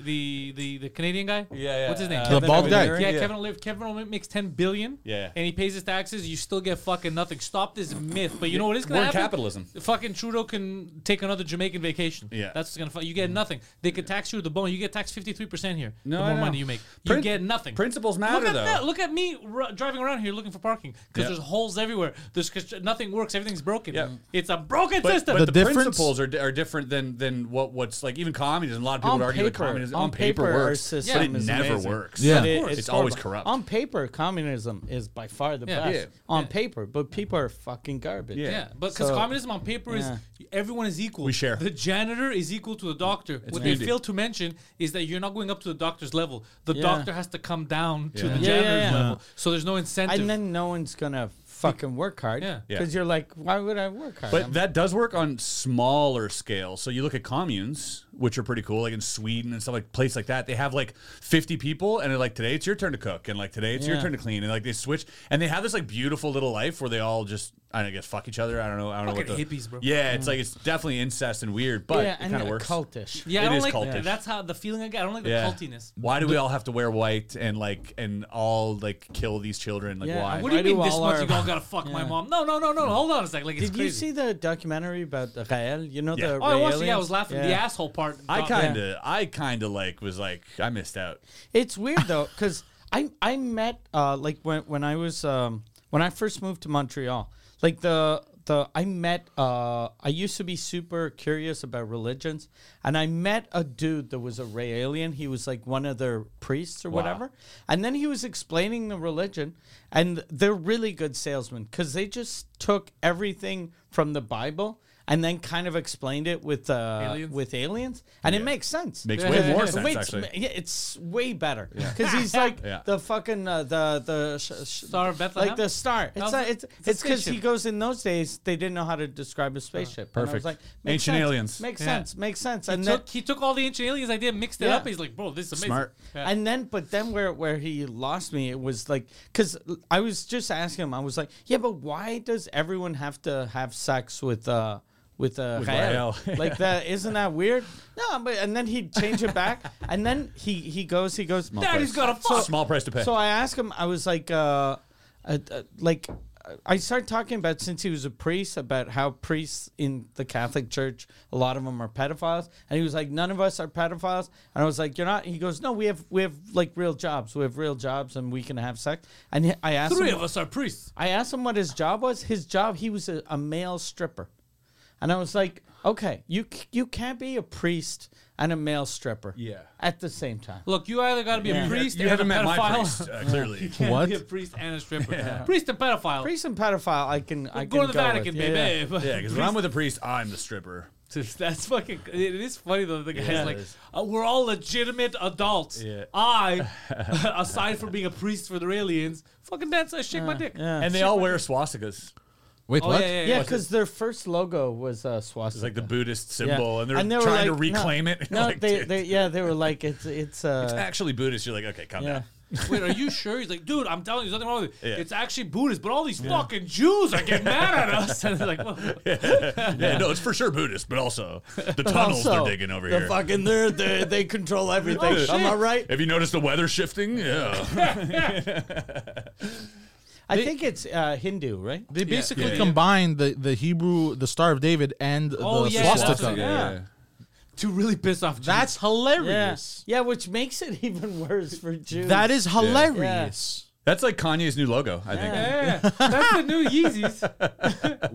the Canadian guy. Yeah. What's his name? The Kevin bald guy. O'Leary, Yeah, Kevin O'Leary makes $10 billion. Yeah. And he pays his taxes. You still get fucking nothing. Stop this myth. But you know what is going We're to in happen? capitalism. Fucking Trudeau can take another Jamaican vacation. Yeah. That's going to. You get nothing. They could tax you to the bone. You get taxed 53% here. No, the I more know. money you make, you Prin- get nothing. Principles matter, Look at though. that. Look at me driving around here looking for parking because Yeah. there's holes everywhere. There's cause nothing works. Everything's broken. Yeah. It's a broken But system. The the difference- principles are different than what's like even communism. A lot of people On would argue that paper- communism on on paper paper, our works, system but it is never amazing. works. Yeah. But It's always horrible. corrupt. On paper, communism is by far the Yeah. best. Yeah. On paper, but people are fucking garbage. Yeah. Yeah, but because So- communism on paper is Yeah. everyone is equal. We share. The janitor is equal to the doctor. What beauty. they fail to mention is that you're not going up to the doctor's level. The Yeah. doctor has to come down to Yeah. the Yeah, janitor's yeah, yeah. level. So there's no incentive. And then no one's gonna fucking work hard. Yeah. Yeah. Because you're like, why would I work hard? But that does work on smaller scale. So you look at communes, which are pretty cool, like in Sweden and stuff, like place like that. They have like 50 people, and they're like, today it's your turn to cook, and like today it's your Yeah. turn to clean, and like they switch, and they have this like beautiful little life where they all just, I don't know, I guess fuck each other. I don't know what Fucking the hippies, bro. Yeah, it's like it's definitely incest and weird, but yeah, it and kind of works. cultish. yeah, It I don't is like cultish. that's how the feeling I get. I don't like the Yeah. cultiness. Why do we all have to wear white and like and all like kill these children? Like Yeah, why? What do you Why mean do this all much? our- You all gotta fuck my mom? No. Hold on a second. Like it's Did you crazy. see the documentary about the Rael? You know Yeah. the Oh, I watched it. Yeah, I Raelians? was laughing. Yeah. The asshole part. I got- kind of like was like I missed out. It's weird though, because I met like when I was when I first moved to Montreal, like the I met I used to be super curious about religions, and I met a dude that was a Ray alien. He was like one of their priests or whatever, and then he was explaining the religion, and they're really good salesmen because they just took everything from the Bible and then kind of explained it with aliens, and it makes sense. Makes way more sense, Wait, actually. Yeah, it's way better because he's like the fucking the Star of Bethlehem? like the star. No, It's because he spaceship. goes in those days they didn't know how to describe a spaceship. And I was Perfect. like, makes Ancient sense. aliens. Makes Yeah. sense. Makes sense. And He took all the ancient aliens idea, mixed it Yeah. up. He's like, bro, this is amazing. Smart. Yeah. And then, but then where he lost me, it was like, because I was just asking him, I was like, yeah, but why does everyone have to have sex with Rael? Rael. Like that, isn't that weird? No, but and then he'd change it back, and then he goes, Daddy's got a fuck. Small price to pay. So I asked him, I was like, I started talking about, since he was a priest, about how priests in the Catholic Church, a lot of them are pedophiles. And he was like, none of us are pedophiles. And I was like, you're not? He goes, no, we have like real jobs. We have real jobs and we can have sex. And I asked Three him, of us are priests. I asked him what his job was. His job, he was a male stripper. And I was like, okay, you can't be a priest and a male stripper at the same time. Look, you either got to be a priest you and haven't a met my pedophile. priest, clearly. You can't What? be a priest and a stripper. Priest and pedophile. Priest and pedophile, I can Go to the go Vatican, with. baby. Yeah, because when I'm with a priest, I'm the stripper. That's fucking. It is funny though. The guy's like, it is. we're all legitimate adults. Yeah. I, aside from being a priest for the aliens, fucking dance. I shake my dick. Yeah. And they all wear swastikas. Wait, Oh what? Yeah, because their first logo was swastika. It's like the Buddhist symbol, and they're they were trying to like, reclaim it. No, Like, dude, they were like it's it's actually Buddhist. You're like, okay, calm yeah. down. Wait, are you sure? He's like, dude, I'm telling you, there's nothing wrong with it. Yeah. It's actually Buddhist, but all these fucking Jews are getting mad at us. And they're like, well, Yeah, no, it's for sure Buddhist, but also the tunnels Also, they're digging over the here. fucking they control everything. Am I right? Have you noticed the weather shifting? Yeah. I think it's Hindu, right? They basically Yeah. combined the Hebrew, the Star of David, and Oh, the yeah, swastika. yeah. to really piss off Jews. That's hilarious. Yeah, which makes it even worse for Jews. That is hilarious. That's like Kanye's new logo, I think. Yeah, that's the new Yeezys.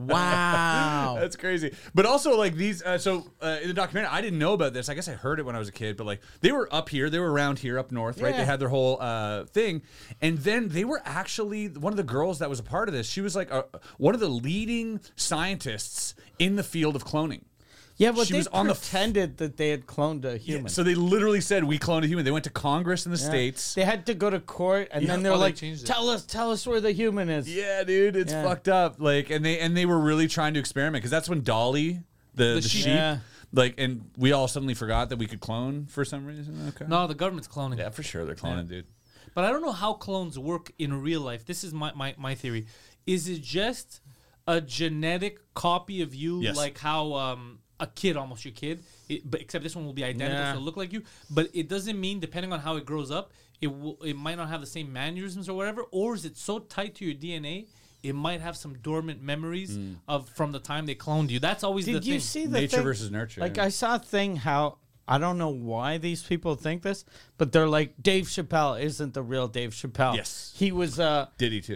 Wow. That's crazy. But also, like, these, in the documentary, I didn't know about this. I guess I heard it when I was a kid, but, like, they were up here. They were around here up north, right? Yeah. They had their whole thing. And then they were actually, one of the girls that was a part of this, she was, like, one of the leading scientists in the field of cloning. Yeah, but She they was on the pretended that they had cloned a human. So they literally said, we cloned a human. They went to Congress in the States. They had to go to court, and then they were Oh, they like, changed it. tell us where the human is. Yeah, dude, it's Yeah. fucked up. Like, and they were really trying to experiment because that's when Dolly, the sheep, Yeah. like, and we all suddenly forgot that we could clone for some reason. Okay, No, the government's cloning. yeah, for sure they're cloning, dude. But I don't know how clones work in real life. This is my theory. Is it just a genetic copy of you, Yes. like how a kid, almost your kid, but except this one will be identical, Yeah. so it'll look like you. But it doesn't mean, depending on how it grows up, it might not have the same mannerisms or whatever. Or is it so tight to your DNA, it might have some dormant memories of from the time they cloned you. That's always the Did thing. you see the Nature thing? versus nurture, Like yeah. I saw a thing how I don't know why these people think this, but they're like Dave Chappelle isn't the real Dave Chappelle. Yes. he was. Did he too?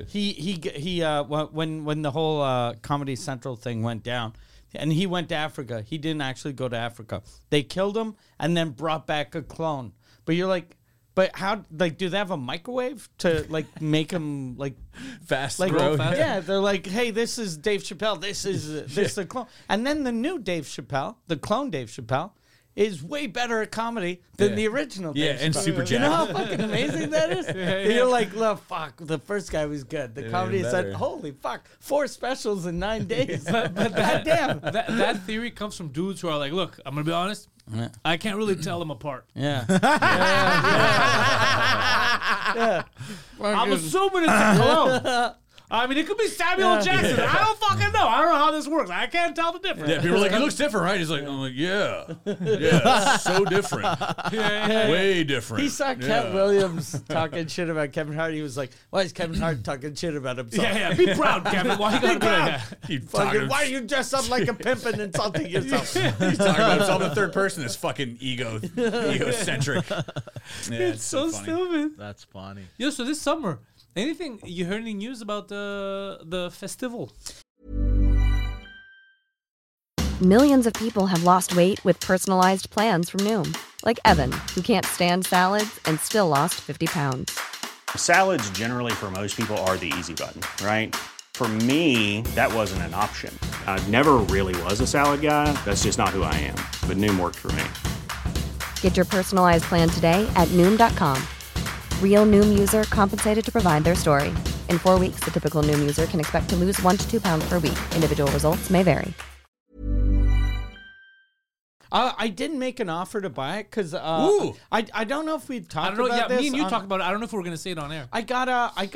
He when the whole Comedy Central thing went down, and he went to Africa. He didn't actually go to Africa. They killed him and then brought back a clone. But you're like, but how? Like, do they have a microwave to like make him like? Fast Like, grow. yeah, they're like, hey, this is Dave Chappelle. This is the clone. And then the new Dave Chappelle, the clone Dave Chappelle, is way better at comedy than the original Dave Yeah, and Chappelle. super You know how jacked. fucking amazing that is? You're like, look, fuck, the first guy was good. The comedy even said, better. holy fuck, 4 specials in 9 days. but goddamn. that theory comes from dudes who are like, look, I'm gonna be honest, I can't really tell them apart. Yeah. I'm assuming it's a clone. I mean, it could be Samuel L. Jackson. I don't fucking know. I don't know how this works. I can't tell the difference. Yeah, people are like, he looks different, right? He's like, I'm like, yeah, it's so different, way different. He saw Cat Williams talking shit about Kevin Hart. He was like, why is Kevin Hart talking shit about himself? Yeah, be proud, Kevin. Why you gotta do that? He Fucking, why are you dressed up like a pimp and insulting yourself? He's talking about himself in third person. This fucking egocentric. Yeah, it's So funny. stupid. That's funny. Yo, so this summer, you heard any news about the festival? Millions of people have lost weight with personalized plans from Noom. Like Evan, who can't stand salads and still lost 50 pounds. Salads generally for most people are the easy button, right? For me, that wasn't an option. I never really was a salad guy. That's just not who I am. But Noom worked for me. Get your personalized plan today at Noom.com. Real Noom user compensated to provide their story. In 4 weeks, the typical Noom user can expect to lose 1 to 2 pounds per week. Individual results may vary. I didn't make an offer to buy it because I don't know if we'd talked I don't know. about Yeah, this. me and you talked about it. I don't know if we're going to say it on air. I got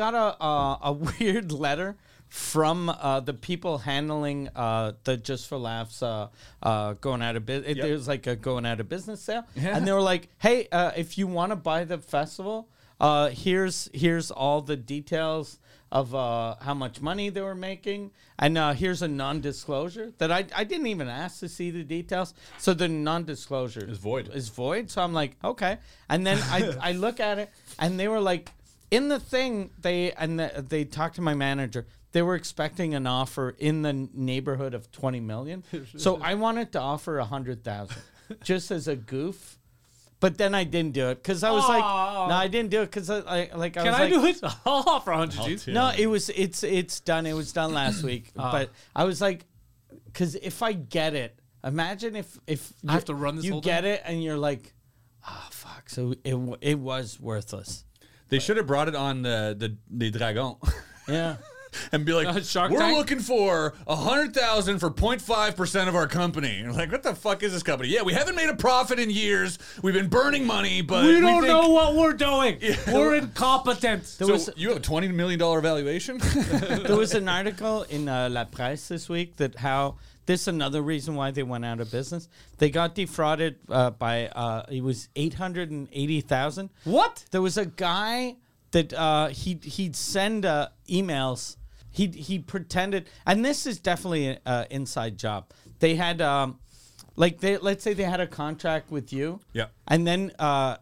a weird letter from the people handling the Just for Laughs going out of business. It was like a going out of business sale, and they were like, "Hey, if you want to buy the festival, here's all the details of how much money they were making, and here's a non-disclosure that I didn't even ask to see the details. So the non-disclosure Is void. So I'm like, okay, and then I look at it, and they were like, in the thing they talked to my manager. They were expecting an offer in the neighborhood of 20 million. So I wanted to offer 100,000 just as a goof. But then I didn't do it because I was like, no, I didn't do it because Can I do it? I'll offer 100 you. No, it's done. It was done last week. But I was like, because if I get it, imagine if I have to run this you whole get thing? it and you're like, oh fuck. So it was worthless. They should have brought it on the Dragon. Yeah. And be like, Shark we're Tank? looking for 100,000 for 0.5% of our company. And like, what the fuck is this company? Yeah, we haven't made a profit in years. We've been burning money, but We don't think- know what we're doing. We're incompetent. So you have a $20 million valuation? There was an article in La Presse this week that how this is another reason why they went out of business. They got defrauded by it was 880,000. What? There was a guy that he'd send emails. He pretended, and this is definitely an inside job. They had let's say they had a contract with you. Yeah. And then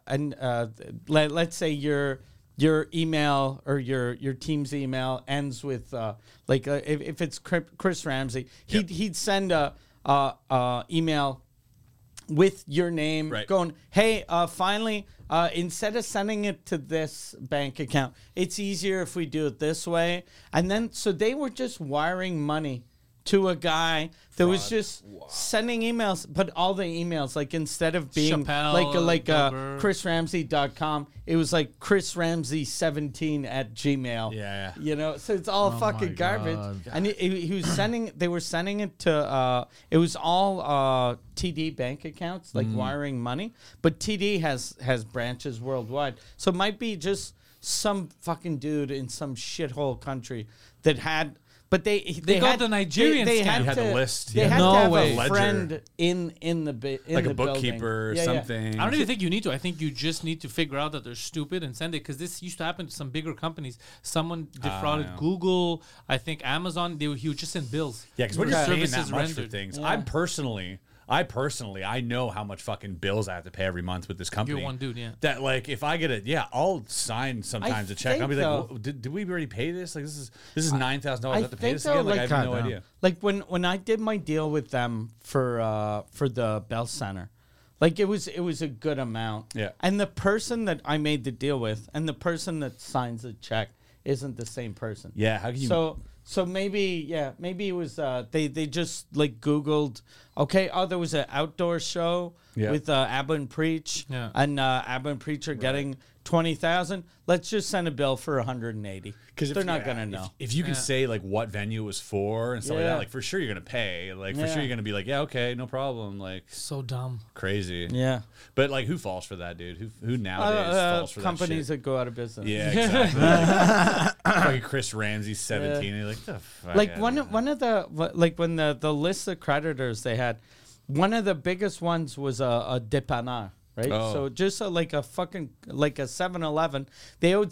let's say your email or your team's email ends with if it's Chris Ramsey, he'd send a email with your name going, hey, finally, instead of sending it to this bank account, it's easier if we do it this way. And then, so they were just wiring money to a guy that was just sending emails, but all the emails, like instead of being Chappelle, like Gilbert. chrisramsey.com, it was like chrisramsey17 at Gmail. Yeah. You know, so it's all fucking garbage. And he was sending, they were sending it to, it was all TD bank accounts, like wiring money. But TD has branches worldwide. So it might be just some fucking dude in some shithole country that had. But they got had the Nigerian they scam. had You had to, the list. They Yeah. had No to have way. a Ledger. friend in the Like the a bookkeeper or building. something. I don't even think you need to. I think you just need to figure out that they're stupid and send it, because this used to happen to some bigger companies. Someone defrauded Google, I think Amazon. He would just send bills. Yeah, because when you're paying that much for rendered. things, Yeah. I personally, I know how much fucking bills I have to pay every month with this company. You're one dude, yeah. That like, if I get it, I'll sign sometimes a check. think I'll be like, though- "Whoa, did we already pay this? Like, this is $9,000. I I have to pay think this though, again. Like, like, I have no idea. Like when I did my deal with them for the Bell Center, like it was a good amount. Yeah. And the person that I made the deal with and the person that signs the check isn't the same person. Yeah, how can you? So maybe it was they just like Googled, okay, there was an outdoor show with Abba and Preach, and Abba and Preach are getting 20,000. Let's just send a bill for 180 because they're not gonna know. If you can say like what venue it was for and stuff like Yeah. that, like for sure you're gonna pay. Like for Yeah. sure you're gonna be like, yeah, okay, no problem. Like So dumb. crazy. Yeah, But like, who falls for that, dude? Who nowadays falls for companies that that go out of business. shit? Yeah, exactly. Like Chris Ramsey, 17. And you're like, the fuck. Like outta one here. of the like when the list of creditors they had, one of the biggest ones was a dépanneur, right? Oh. So just like a fucking like a 7-Eleven, they owed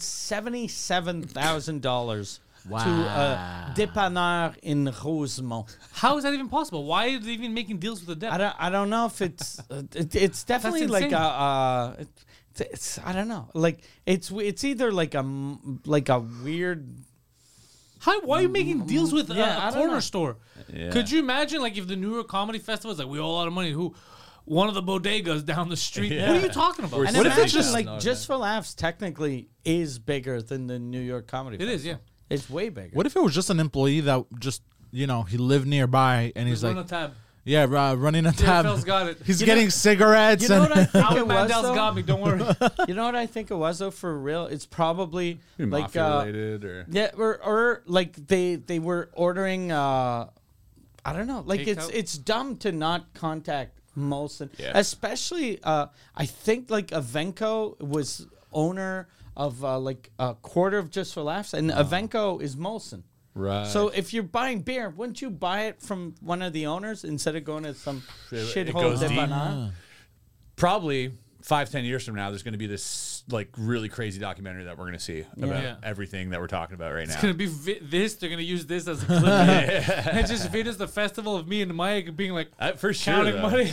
$77,000 to a dépanneur in Rosemont. How is that even possible? Why are they even making deals with the debt? I don't know if it's it's definitely like insane. it's I don't know, like it's either like a weird Why are you making deals with Yeah, I a don't corner know. store? Yeah. Could you imagine, like, if the New York Comedy Festival is like, we owe a lot of money? One of the bodegas down the street. Yeah. What are you talking about? And What if imagine, it's just- like Just for Laughs technically is bigger than the New York Comedy It is, Festival. It's way bigger. What if it was just an employee that just, he lived nearby and he's Run like, a tab. yeah, running a tab. JFL's got it. He's getting cigarettes. You know and what I think Howie it was, Mandel's though? got me. Don't worry. You know what I think it was though, for real? It's probably like Mafia related or yeah, or like they were ordering. I don't know. Like Takeout? it's dumb to not contact Molson, Yeah. especially. I think like Evenko was owner of like a quarter of Just for Laughs, and Evenko is Molson. right. So if you're buying beer, wouldn't you buy it from one of the owners instead of going to some It shithole goes deep. dépanneur? probably 5-10 years from now, there's going to be this like really crazy documentary that we're going to see about Yeah. everything that we're talking about right It's now. gonna be this. They're gonna use this as a clip. And just videos the festival of me and Mike being like For sure, counting though. money.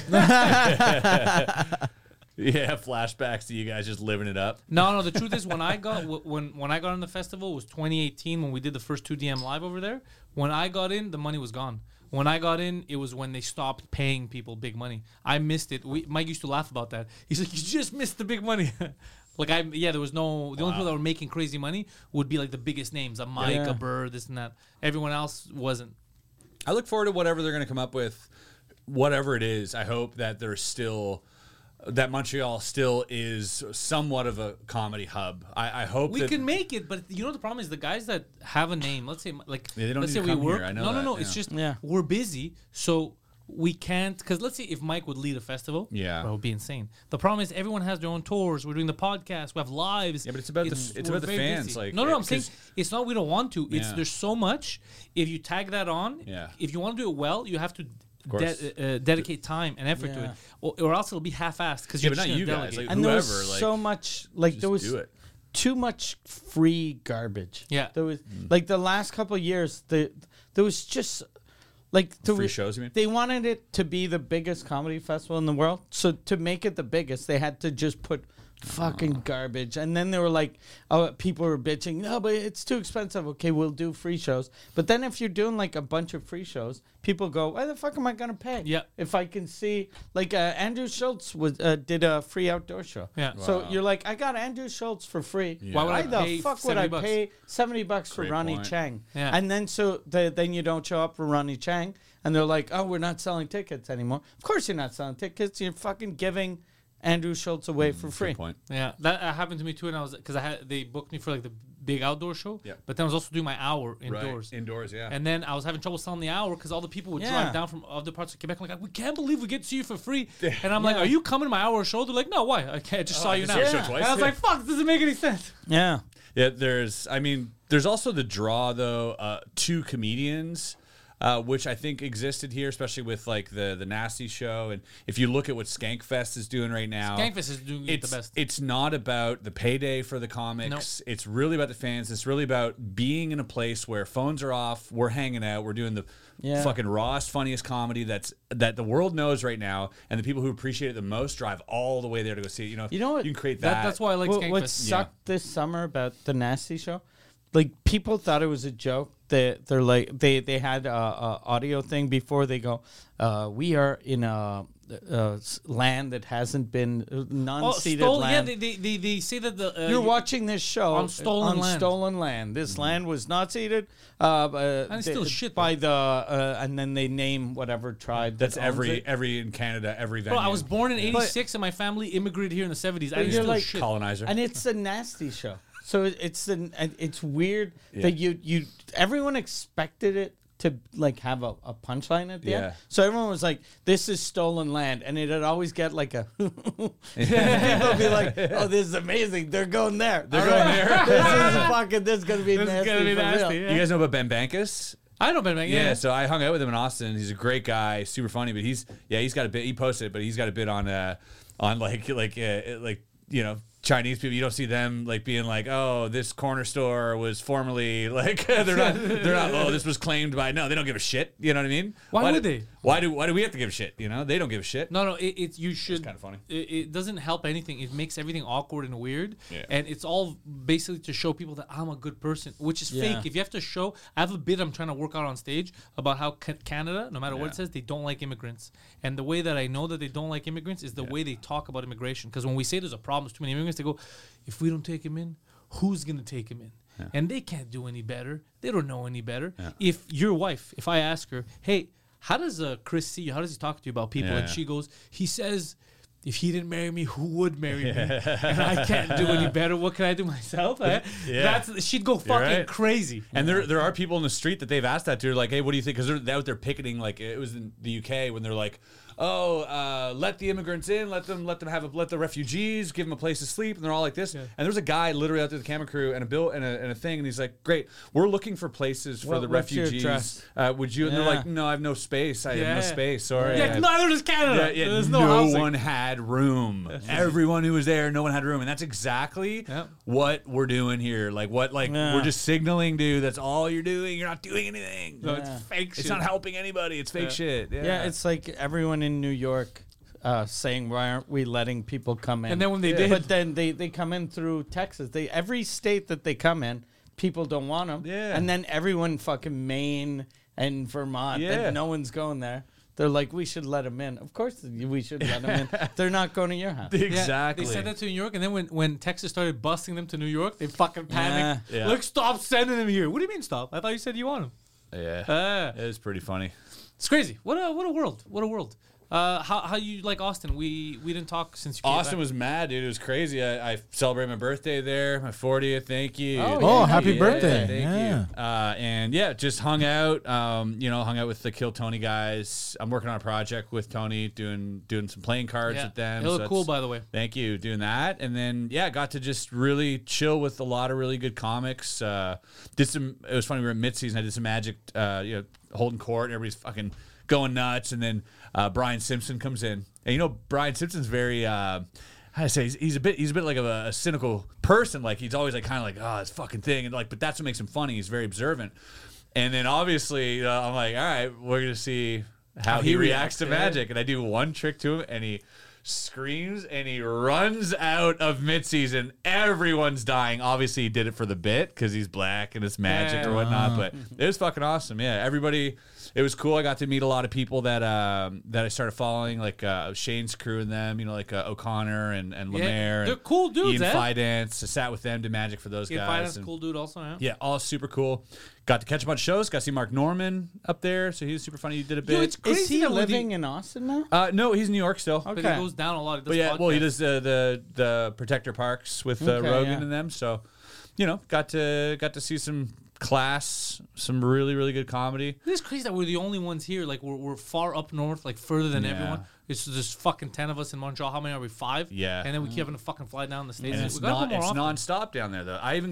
Yeah, flashbacks to you guys just living it up. No. The truth is, when I got in the festival, it was 2018 when we did the first 2DM live over there. When I got in, the money was gone. When I got in, it was when they stopped paying people big money. I missed it. Mike used to laugh about that. He's like, "You just missed the big money." There was no. The only people that were making crazy money would be like the biggest names, a Mike, Yeah. a Burr, this and that. Everyone else wasn't. I look forward to whatever they're going to come up with, whatever it is. I hope that there's still that Montreal still is somewhat of a comedy hub. I hope We that can make it, but you know the problem is the guys that have a name. Let's say like Yeah, they don't let's need say to we come work. here. I know No. that, It's yeah. just Yeah. we're busy, so we can't. Because let's say if Mike would lead a festival, Yeah. that would be insane. The problem is everyone has their own tours. We're doing the podcast. We have lives. Yeah, but it's about we're about the very fans, busy. like, no. I'm saying 'cause- it's not we don't want to. It's Yeah. there's so much. If you tag that on, Yeah. if you want to do it well, you have to. course. Dedicate time and effort to Yeah. it, or else it'll be half-assed because Yeah, you're but just not gonna you guys, delegate. like, And there was whoever, like, so much, like just there was do it. too much free garbage. Yeah. there was like the last couple of years, there was just like there Free was- shows, you mean? They wanted it to be the biggest comedy festival in the world, so to make it the biggest, they had to just put fucking garbage. And then they were like, oh, people were bitching, no, but it's too expensive. Okay, we'll do free shows. But then if you're doing like a bunch of free shows, people go, why the fuck am I gonna pay? Yeah. If I can see, like Andrew Schultz did a free outdoor show. Yeah. So you're like, I got Andrew Schultz for free. Why would I the pay fuck would I $70? pay $70 for Great Ronnie point. Chang? Yeah. And then then you don't show up for Ronnie Chang, and they're like, oh, we're not selling tickets anymore. Of course you're not selling tickets. You're fucking giving Andrew Schultz away for free. Good point. Yeah, that happened to me too, and I was because they booked me for like the big outdoor show. Yeah. But then I was also doing my hour indoors. Right. Indoors, yeah. And then I was having trouble selling the hour because all the people would Yeah. drive down from other parts of Quebec. Like, we can't believe we get to see you for free. And I'm like, are you coming to my hour show? They're like, no, why? I just saw you just now. saw your show twice? And I was like, fuck, this doesn't make any sense. Yeah. Yeah, there's also the draw though to comedians, which I think existed here, especially with like the Nasty show. And if you look at what Skankfest is doing right now, Skankfest is doing it the best. It's not about the payday for the comics. It's really about the fans. It's really about being in a place where phones are off. We're hanging out. We're doing the fucking rawest, funniest comedy that the world knows right now, and the people who appreciate it the most drive all the way there to go see it. You know what? You can create that. That's why I like What Skankfest. sucked this summer about the Nasty show? Like people thought it was a joke. They're like they had a audio thing before they go. We are in a land that hasn't been non-ceded land. Yeah, they say that the You're watching this show on stolen land. stolen land. This land was not ceded. it's still shit, by the and then they name whatever tribe. That's that owns it. every in Canada, every venue. Bro, I was born in '86 and my family immigrated here in the '70s. I But didn't you're steal like- shit. colonizer. And it's a nasty show. So it's weird that you everyone expected it to like have a punchline at the Yeah. end. So everyone was like, "This is stolen land," and it'd always get like a. People would be like, "Oh, this is amazing! They're going there. They're going there. This is fucking. This is gonna be This is nasty. gonna be for real." nasty. You guys know about Ben Bankus? I know Ben Bankus. Yeah, so I hung out with him in Austin. He's a great guy, super funny. But he's got a bit. He posted it, but he's got a bit on like Chinese people, you don't see them like being like, oh, this corner store was formerly like they're not oh, this was claimed by, no, they don't give a shit. You know what I mean? Why would they? Why do we have to give a shit? You know, they don't give a shit. No, you should. It's kind of funny. It doesn't help anything. It makes everything awkward and weird. Yeah. And it's all basically to show people that I'm a good person, which is Yeah. fake. If you have to show, I have a bit I'm trying to work out on stage about how Canada, no matter what Yeah. it says, they don't like immigrants. And the way that I know that they don't like immigrants is the way they talk about immigration. Because when we say there's a problem, there's too many immigrants, they go, if we don't take him in, who's going to take him in? Yeah. And they can't do any better. They don't know any better. Yeah. If your wife, if I ask her, hey, how does Chris see you? How does he talk to you about people? Yeah. And she goes, he says, if he didn't marry me, who would marry me? And I can't do any better. What can I do myself? She'd go fucking crazy. And there are people in the street that they've asked that to. Like, hey, what do you think? Because they're out there picketing. Like, it was in the UK when they're like, let the immigrants in, let the refugees, give them a place to sleep, and they're all like this. Yeah. And there's a guy literally out there, the camera crew, and a bill and a thing, and he's like, great, we're looking for places for the refugees. Would you? And they're like, no, I have no space. I have no space. Sorry. Yeah, neither does Canada. There's no housing. One had room. Everyone who was there, no one had room, and that's exactly what we're doing here. We're just signaling, dude. That's all you're doing. You're not doing anything. No, it's fake shit. It's not helping anybody. It's fake shit. Yeah, it's like everyone in New York saying, why aren't we letting people come in? And then when they did. But then they come in through Texas. Every state that they come in, people don't want them. Yeah. And then everyone fucking Maine and Vermont, and no one's going there. They're like, we should let them in. Of course we should let them in. They're not going to your house. Exactly. They said that to New York, and then when Texas started busting them to New York, they fucking panicked. Yeah. Look, stop sending them here. What do you mean stop? I thought you said you want them. Yeah. It was pretty funny. It's crazy. What a world. What a world. How you like Austin? We didn't talk since you came Austin back. was mad, dude. It was crazy. I celebrated my birthday there, my 40th. Thank you. Happy birthday. Thank you. And just hung out. Hung out with the Kill Tony guys. I'm working on a project with Tony, doing some playing cards with them. They look cool, by the way. Thank you, doing that. And then got to just really chill with a lot of really good comics. It was funny. We were at mid-season. I did some Magic, holding court, and everybody's fucking going nuts. And then Brian Simpson comes in, and Brian Simpson's very how to say, he's a bit like a cynical person. Like, he's always like kind of like, oh, this fucking thing, and like, but that's what makes him funny. He's very observant. And then obviously I'm like, all right, we're gonna see how he reacts to Magic. And I do one trick to him, and he screams and he runs out of midseason. Everyone's dying. Obviously, he did it for the bit because he's black and it's Magic or whatnot. But it was fucking awesome. Yeah, everybody. It was cool. I got to meet a lot of people that I started following, like Shane's crew and them. Like O'Connor and Lemaire. They're cool dudes. Ian Fidance. I sat with them, did Magic for those guys. Ian Fidance, cool dude also. Yeah, all super cool. Got to catch a bunch of shows. Got to see Mark Norman up there, so he was super funny. He did a bit. It's crazy. Is he living in Austin now? No, he's in New York still. Okay. But he goes down a lot. But he does the Protector Parks with Rogan and them. So, got to see some class, some really, really good comedy. It's crazy that we're the only ones here. Like, we're far up north, like further than everyone. It's just fucking 10 of us in Montreal. How many are we? 5? Yeah. And then we keep having to fucking fly down the States. And it's nonstop down there, though. I even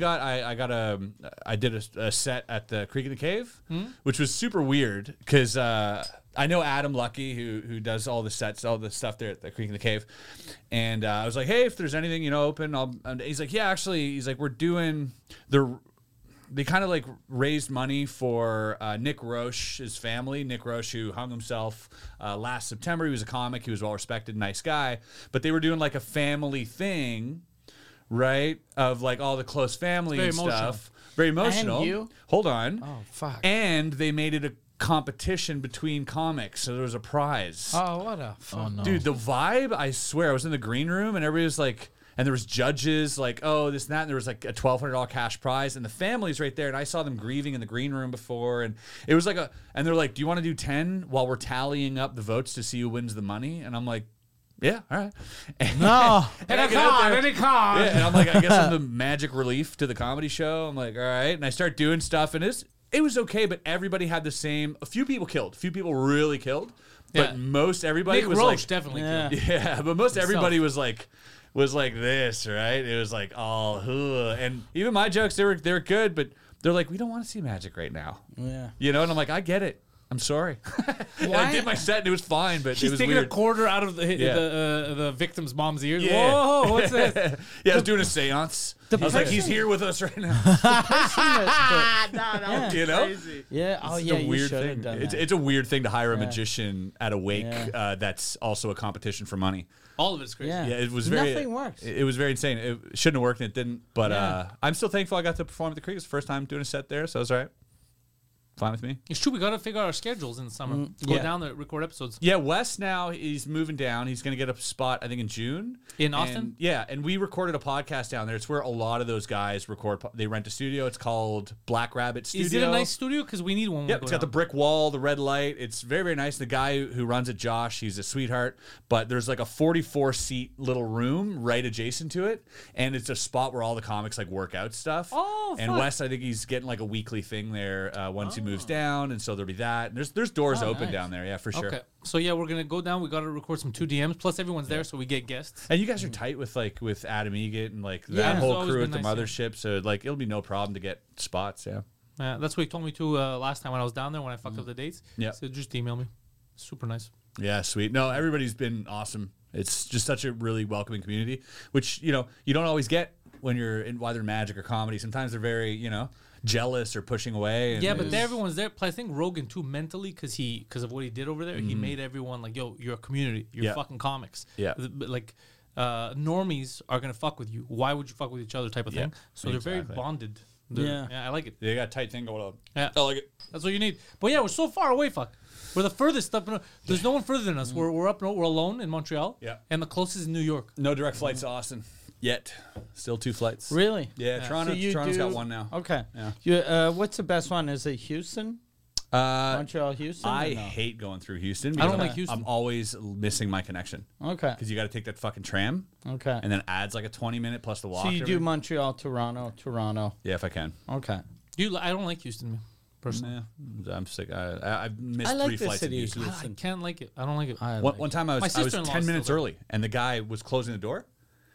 I did a set at the Creek in the Cave, which was super weird because I know Adam Lucky, who does all the sets, all the stuff there at the Creek in the Cave. And I was like, hey, if there's anything, open, and he's like, yeah, actually, he's like, we're doing they kind of like raised money for Nick Roche's family. Nick Roche, who hung himself last September. He was a comic. He was well-respected, nice guy. But they were doing like a family thing, right? Of like all the close family and stuff. Very emotional. And you? Hold on. Oh, fuck. And they made it a competition between comics. So there was a prize. Oh, what a fuck. Oh, no. Dude, the vibe, I swear, I was in the green room and everybody was like... And there was judges like, oh, this and that. And there was like a $1,200 cash prize. And the family's right there. And I saw them grieving in the green room before. And it was like and they're like, do you want to do 10 while we're tallying up the votes to see who wins the money? And I'm like, yeah, all right. No. And I can't. Yeah, and I'm like, I guess I'm the magic relief to the comedy show. I'm like, all right. And I start doing stuff. And it was okay. But everybody had the same. A few people killed. A few people really killed. But most everybody Nick was Roche like. definitely killed. Yeah, but most everybody was like this, right? It was like all, and even my jokes, they were good, but they're like, we don't want to see Magic right now. Yeah. And I'm like, I get it. I'm sorry. And I did my set and it was fine, but He's it was taking weird. a quarter out of Yeah. the victim's mom's ears. Yeah. Whoa, what's this? Yeah, I was doing a seance. I was like, he's here with us right now. You know? Yeah. Oh, It's yeah. a You weird should have thing. done It's, that. it's a weird thing to hire a magician at a wake Yeah. that's also a competition for money. All of it's crazy. Yeah. Yeah, it was very. Nothing works. It was very insane. It shouldn't have worked, and it didn't. But Yeah. I'm still thankful I got to perform at the Creek. It was the first time doing a set there, so it was all right. Fine with me. It's true. We got to figure out our schedules in the summer. Go yeah. down there, record episodes. Yeah, Wes now he's moving down. He's going to get a spot, I think, in June. In Austin? And, yeah, and we recorded a podcast down there. It's where a lot of those guys record. They rent a studio. It's called Black Rabbit Studio. Is it a nice studio? Because we need one. when we Yep, go it's got the down. brick wall, the red light. It's very, very nice. The guy who runs it, Josh, he's a sweetheart. But there's like a 44-seat little room right adjacent to it, and it's a spot where all the comics like work out stuff. Oh, and fuck. Wes, I think he's getting like a weekly thing there once he moves down, and so there'll be that. And there's doors open nice. down there, yeah, for sure. Okay. So yeah, we're gonna go down. We got to record some 2DMs. Plus, everyone's there, so we get guests. And you guys are tight with Adam Egget and like Yeah, that it's whole always crew at been the nice, mothership. So like it'll be no problem to get spots. Yeah. That's what he told me to last time when I was down there when I fucked up the dates. Yeah. So just email me. Super nice. Yeah, sweet. No, everybody's been awesome. It's just such a really welcoming community, which, you don't always get when you're in either magic or comedy. Sometimes they're very, jealous or pushing away. And Yeah, but it's- everyone's there. Plus, I think Rogan too mentally because of what he did over there. He made everyone like, yo, you're a community. You're Yeah. fucking comics. Yeah. But like normies are gonna fuck with you. Why would you fuck with each other? Type of Yeah, thing. So they're very exactly. bonded. Yeah. I like it. They got a tight thing going on. Yeah. I like it. That's what you need. But yeah, we're so far away. Fuck. We're the furthest up. There's no one further than us. We're up. We're alone in Montreal. Yeah. And the closest is New York. No direct flights to Austin yet. Still 2 flights. Really? Yeah, Toronto. So you Toronto's do- got one now. Okay. Yeah. You, what's the best one? Is it Houston? Montreal, Houston? or I no? hate going through Houston. I don't because like Houston. I'm always missing my connection Okay. because you got to take that fucking tram, Okay. and then it adds like a 20-minute plus the walk. So you and do everything. Montreal, Toronto. Yeah, if I can. Okay. I don't like Houston personally. Yeah, I'm sick. I've missed I like 3 the flights in city of Houston. I can't like it. I don't like it. One time I My was sister-in-law's 10 minutes still there. early, and the guy was closing the door,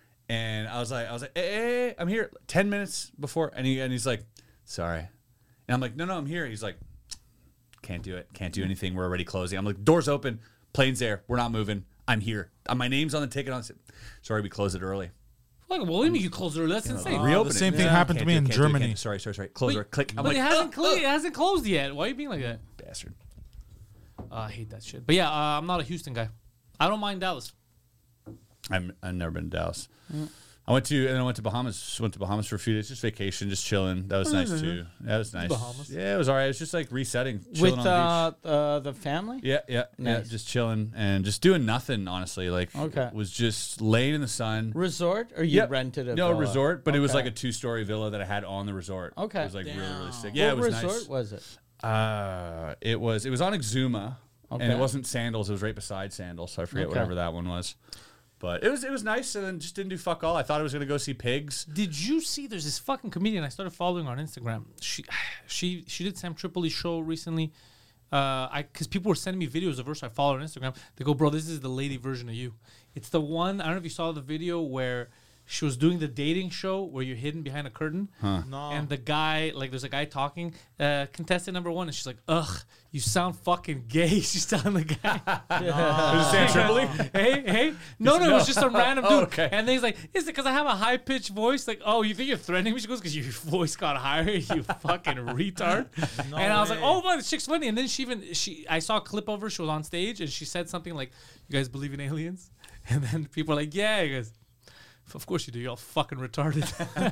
and I was like, hey, I'm here 10 minutes before, and he's like, sorry, and I'm like, no, I'm here. He's like, can't do it, can't do anything. We're already closing. I'm like, doors open, plane's there, we're not moving. I'm here. My name's on the ticket. Sorry, we closed it early. Like, well, what do you mean you closed it early? That's insane. Reopen the it. same thing happened to me in Can't do it, Germany. can't do it. Sorry. Close it. Click. I'm But like, it hasn't closed yet. Why are you being like that? bastard. I hate that shit. But yeah, I'm not a Houston guy. I don't mind Dallas. I've never been to Dallas. I went to Bahamas. Went to Bahamas for a few days, just vacation, just chilling. That was nice too. That was nice. Bahamas. Yeah, it was all right. It was just like resetting, chilling With on the beach. the family? Yeah, Nice. just chilling and just doing nothing. Honestly, like Okay. was just laying in the sun. Resort? Or you Yep. rented a no villa? resort, but it was Okay. like a 2-story villa that I had on the resort. Okay. it was like really sick. Yeah, What it was resort nice. was it? It was on Exuma, and Okay. it wasn't Sandals. It was right beside Sandals, so I forget Okay. whatever that one was. But it was nice, and then just didn't do fuck all. I thought I was gonna go see pigs. Did you see? There's this fucking comedian I started following on Instagram. She did Sam Tripoli's show recently. Because people were sending me videos of her, so I followed her on Instagram. They go, bro, this is the lady version of you. It's the one. I don't know if you saw the video where she was doing the dating show where you're hidden behind a curtain. No. And the guy, like, there's a guy talking, contestant number 1, and she's like, ugh, you sound fucking gay. She's telling the guy. Was it Sam Tripoli? Hey. No, it was just some random dude. Oh, okay. And then he's like, is it because I have a high pitched voice? Like, oh, you think you're threatening me? She goes, because your voice got higher, you fucking retard. And I was like, oh, man, this chick's funny. And then I saw a clip of her. She was on stage and she said something like, you guys believe in aliens? And then people are like, yeah. He goes, of course you do. You're all fucking retarded. And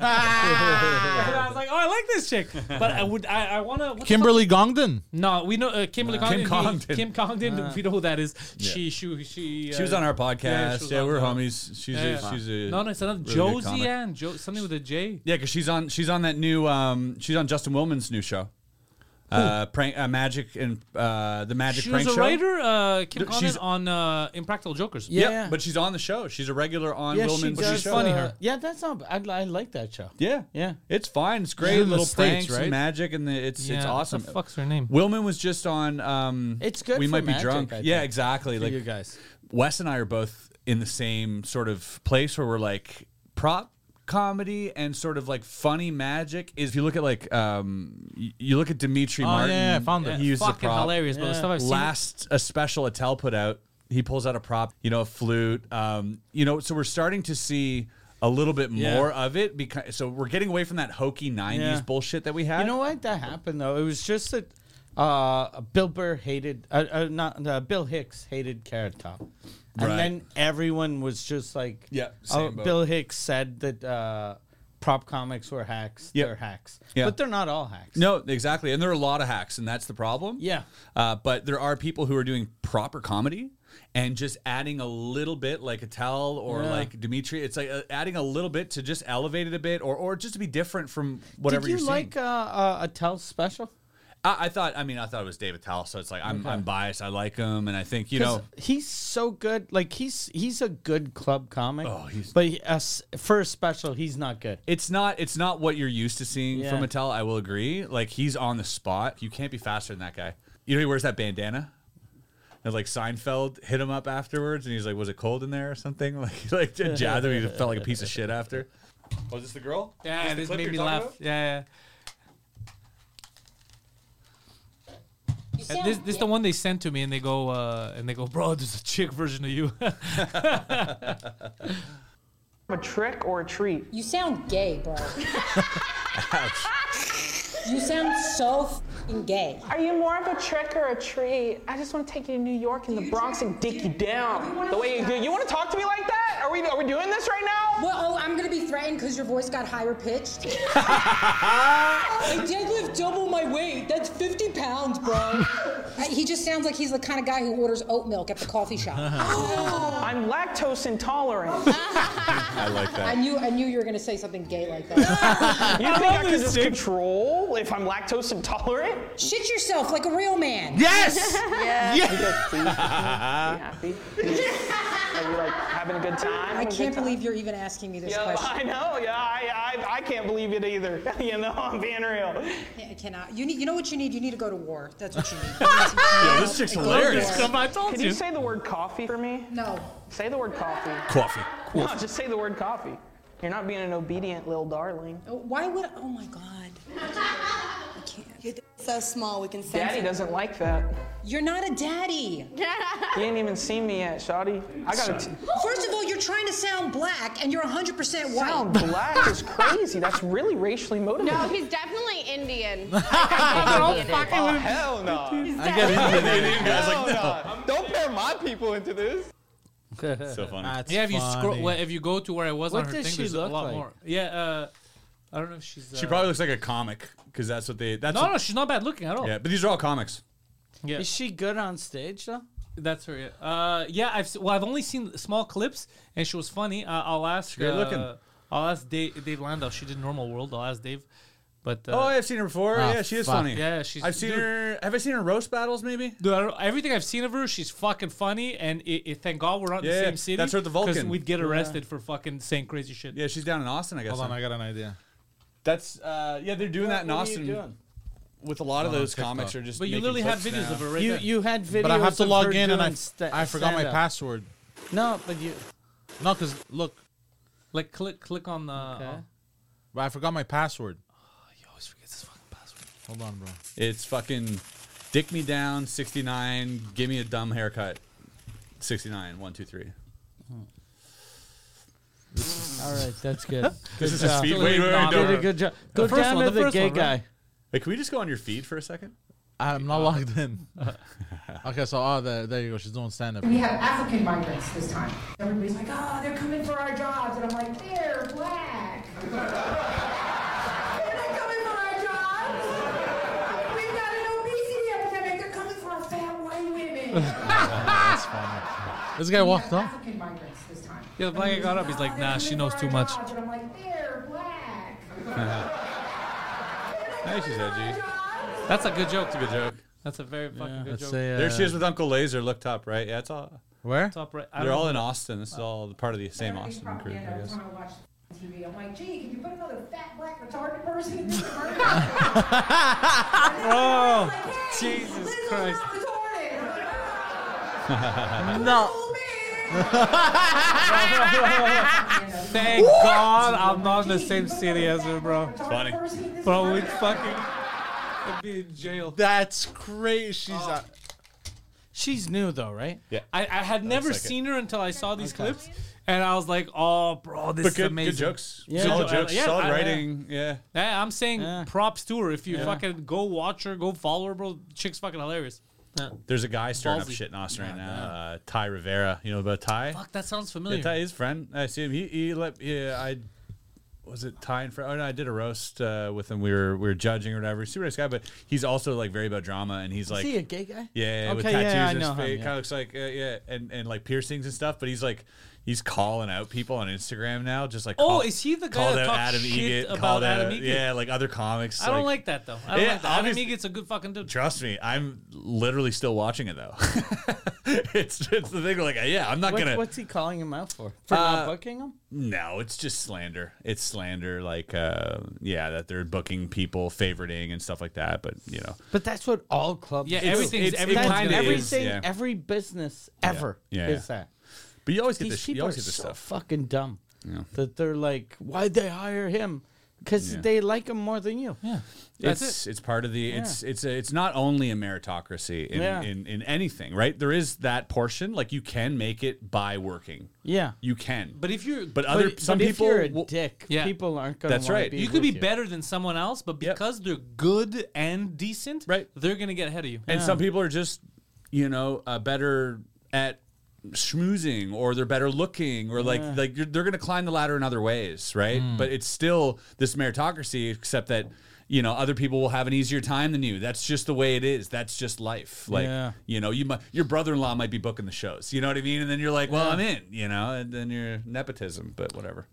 I was like, oh, I like this chick. But I want to. Kimberly Gongdon. No, we know Kimberly Congdon. Kim Congdon. Kim Congdon. We know who that is. Yeah. She She was on our podcast. she was Yeah, on we're the- homies. She's a no, it's another really good Josie comic. Ann. Something with a J. Yeah, because she's on that new she's on Justin Willman's new show. Prank Magic and the Magic She Prank was a Show. writer, Kim She's- Congdon, on Impractical Jokers. Yeah. Yep, but she's on the show. She's a regular on Yeah, Willman's does, show. funny, her. Yeah, that's not. I like that show. Yeah, Yeah. it's fine. It's She's great. in the Little States, pranks right? and magic, and it's awesome. What the fuck's her name? Willman was just on. It's good We for might be magic, drunk. I Yeah, think, exactly. For Like you guys. Wes and I are both in the same sort of place where we're like prop comedy and sort of like funny magic is if you look at like you look at Dimitri Martin. yeah, I found it. He used the fucking prop. hilarious, but the stuff I've seen. Last a special Attell put out, he pulls out a prop, a flute. So we're starting to see a little bit more of it because so we're getting away from that hokey 90s bullshit that we had. You know what that happened though? It was just that Bill Burr hated Bill Hicks hated Carrot Top, and Right. then everyone was just like, same boat. Bill Hicks said that prop comics were hacks. Yep. They're hacks, Yeah. but they're not all hacks. No, exactly. And there are a lot of hacks, and that's the problem. Yeah. But there are people who are doing proper comedy and just adding a little bit, like Attell or like Dimitri. It's like adding a little bit to just elevate it a bit or just to be different from whatever Did you you're like seeing. Attell's special? I thought it was Dave Attell, so it's like I'm biased. I like him, and I think, He's so good. Like he's a good club comic. Oh, but for a special, he's not good. It's not what you're used to seeing Yeah. from Attell. I will agree. Like he's on the spot. You can't be faster than that guy. He wears that bandana. And like Seinfeld hit him up afterwards, and he's like, "Was it cold in there or something?" Like jabbed him. He felt like a piece of shit after. Oh, is this the girl? Yeah, This this the clip made me you're talking laugh. about? Yeah. This is the one they sent to me, and they go, bro, there's a chick version of you. A trick or a treat? You sound gay, bro. You sound so f***ing gay. Are you more of a trick or a treat? I just want to take you to New York and the Bronx and dick you down. The way you do. You want to talk to me like that? Are we doing this right now? Well, I'm gonna be threatened because your voice got higher pitched. I deadlift double my weight. That's 50 pounds, bro. He just sounds like he's the kind of guy who orders oat milk at the coffee shop. I'm lactose intolerant. I like that. I knew you were gonna say something gay like that. You think I can just control if I'm lactose intolerant? Shit yourself like a real man. Yes. Yes. Please, be happy. Are you like having a good time? I can't believe you're even asking me this question. I know. Yeah, I can't believe it either. I'm being real. I cannot. You know what you need? You need to go to war. That's what you need. Yo, this chick's hilarious. I told Can you say the word coffee for me? No. Say the word coffee. Coffee. No, just say the word coffee. You're not being an obedient little darling. Why would? Oh my God. I can't. You're so small, we can sense Daddy it. doesn't like that. You're not a daddy. You ain't even seen me yet, Shawty. I got to First of all, you're trying to sound black, and you're 100% white. sound black is crazy. That's really racially motivated. No, he's definitely Indian. Oh, hell no. I get it. The Indian guy's like, no. Don't pair my people into this. So funny. That's Yeah, if you funny. scroll, if you go to where I was What on her does thing, she there's a look lot like? more. Yeah, I don't know if she's. She probably looks like a comic because that's what they. That's No, what- no, she's not bad looking at all. Yeah, but these are all comics. Yeah, Is she good on stage though? that's her. Yeah, I've only seen small clips, and she was funny. I'll ask. great looking. I'll ask Dave Landau. She did Normal World. I'll ask Dave. But Oh, I've seen her before. Oh, Yeah, she is fuck. funny. Yeah, she's- I've seen dude. her. Have I seen her roast battles? Maybe. dude, everything I've seen of her, she's fucking funny. And thank God we're not in the Yeah, same city. that's her at the Vulcan. Because we'd get arrested for fucking saying crazy shit. Yeah, she's down in Austin, I guess. Hold on, I got an idea. That's yeah, they're doing that in What are Austin. you doing? With a lot of On those TikTok. comics are just. But you making literally have clips videos now. of her right there. You had videos. But I have to of log her in, and doing I forgot my stand-up. password. No, but you. No, because look, Like click on the. Okay. but I forgot my password. He always forgets his fucking password. Hold on, bro. It's fucking dick me down 69. Give me a dumb haircut 69. 1, 2, 3. All right, that's good. This is Good a job. speed. Still Wait, ain't wait, not wait. Did a Don't. good job. The Go first down one, to the the first gay one, right? guy. Hey, can we just go on your feed for a second? I'm not logged in. Okay, so there you go. She's doing stand up. We have African migrants this time. Everybody's like, oh, they're coming for our jobs. And I'm like, they're black. They're not coming for our jobs. We've got an obesity epidemic. They're coming for our fat white women. That's funny. This guy walked We have off. African migrants this time. Yeah, the black guy got up. He's like, nah, she knows too much. And I'm like, they're black. Hey, she's edgy. That's a good joke. It's a good joke. That's a very fucking good Let's joke. say There she is with Uncle Laser. Looked up, right? Yeah, it's all. where? Top right. I They're don't all know. in Austin. This is all part of the same Austin group, I Every guess. time I watch TV, I'm like, gee, can you put another fat black retarded person in this murder? Oh, Jesus Christ. No. Thank God I'm not in the same city as her, bro. It's funny. Bro, we'd I'd be in jail. That's crazy. She's new though, right? Yeah. I had never seen her until I saw these clips, and I was like, "Oh, bro, this is amazing." Good jokes. Yeah. Solid jokes. Yeah, solid writing. Yeah. Yeah, I'm saying props to her. If you fucking go watch her, go follow her, bro. Chick's fucking hilarious. Yeah. There's a guy stirring up Ballsy. shit in Austin right now. Ty Rivera. You know about Ty? Fuck, that sounds familiar. Yeah, Ty, his friend. I see him. Was it Ty and friend? Oh no, I did a roast with him. We were judging or whatever. Super nice guy, but he's also like very about drama, and he's like, is he a gay guy? yeah, with Okay, tattoos yeah, I on his know him, face. yeah. Kind of looks like and like piercings and stuff. But he's calling out people on Instagram now, just like is he the guy called that out talks Adam shit Egget, about called Adam out Egget? yeah, like other comics. I don't like that though. I don't like that. Adam obviously- Eget's a good fucking dude. Trust me, I'm literally still watching it though. it's the thing. Like, yeah, I'm not gonna. What's he calling him out for? For not booking him? No, it's just slander. It's slander, like that they're booking people, favoriting and stuff like that. But But that's what all clubs Yeah, do. everything's it's- everyone's kinda gonna- is, everything, yeah. every business ever Yeah. is that. But you always get These this. You people are always get this so stuff. fucking dumb Yeah. that they're like, why'd they hire him? Because Yeah. they like him more than you. Yeah, that's It's part of the. It's not only a meritocracy in anything, right? There is that portion. Like you can make it by working. Yeah. You can. But if you're, But some if people you're a will- dick, Yeah. people aren't going to That's right. Be you could be with better than someone else, but because they're good and decent, Right. they're gonna get ahead of you. And some people are just, better at schmoozing, or they're better looking, or they're going to climb the ladder in other ways, right? But it's still this meritocracy, except that other people will have an easier time than you. That's just the way it is. That's just life. Like your brother-in-law might be booking the shows. You know what I mean? And then you're like, well, I'm in. And then you're nepotism, but whatever.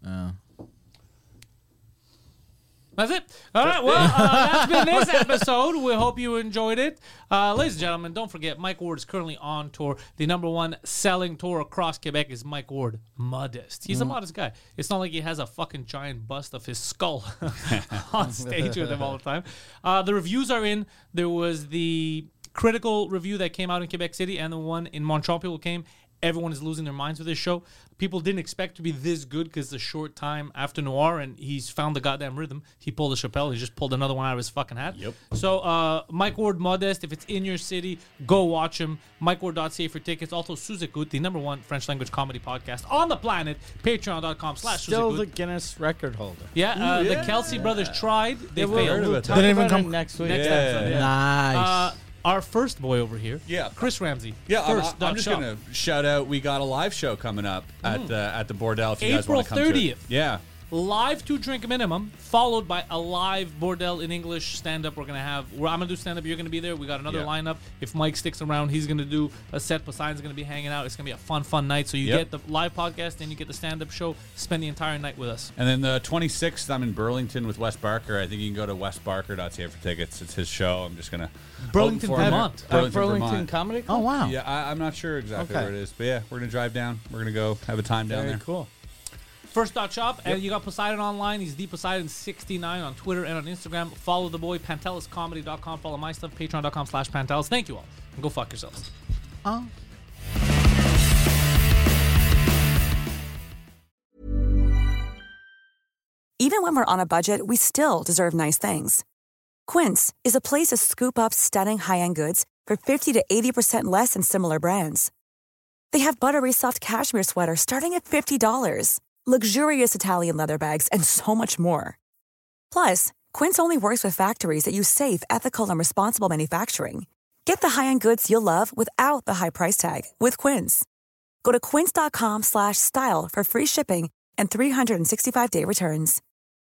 That's it. All right. Well, that's been this episode. We hope you enjoyed it. Ladies and gentlemen, don't forget, Mike Ward is currently on tour. The #1 selling tour across Quebec is Mike Ward Modest. He's a modest guy. It's not like he has a fucking giant bust of his skull on stage with him all the time. The reviews are in. There was the critical review that came out in Quebec City and the one in Montreal. People came. Everyone is losing their minds with this show. People didn't expect to be this good because it's a short time after Noir, and he's found the goddamn rhythm. He pulled a Chappelle. He just pulled another one out of his fucking hat. Yep. So, Mike Ward Modest, if it's in your city, go watch him. MikeWard.ca for tickets. Also, Suzekut, the #1 French language comedy podcast on the planet. Patreon.com/Suzekut. Still the Guinness record holder. Yeah, the Kelsey brothers tried. They we'll failed. talk Didn't even about come- it next week. Next episode, yeah. Nice. Our first boy over here, Yeah. Chris Ramsey. Yeah, first I'm just shop. gonna shout out. We got a live show coming up at the Bordel. If you guys April want to come to 30th. it. Yeah. Live 2 drink minimum, followed by a live Bordel in English stand-up. I'm gonna do stand-up. You're gonna be there. We got another Yeah. lineup. If Mike sticks around, he's gonna do a set. Poseidon's gonna be hanging out. It's gonna be a fun night. So you Yep. get the live podcast and you get the stand-up show. Spend the entire night with us. And then the 26th, I'm in Burlington with Wes Barker. I think you can go to wesbarker.ca for tickets. It's his show. I'm just gonna Burlington, vote for him. Vermont. Burlington Vermont. Comedy Oh Club? wow. Yeah, I'm not sure exactly Okay. where it is, but yeah, we're gonna drive down. We're gonna go have a time down Very there. cool. First shop, and you got Poseidon online. He's ThePoseidon69 on Twitter and on Instagram. Follow the boy, PantelisComedy.com. Follow my stuff, Patreon.com/Pantelis. Thank you all. And go fuck yourselves. Even when we're on a budget, we still deserve nice things. Quince is a place to scoop up stunning high-end goods for 50 to 80% less than similar brands. They have buttery soft cashmere sweaters starting at $50, luxurious Italian leather bags, and so much more. Plus, Quince only works with factories that use safe, ethical, and responsible manufacturing. Get the high-end goods you'll love without the high price tag with Quince. Go to quince.com/style for free shipping and 365-day returns.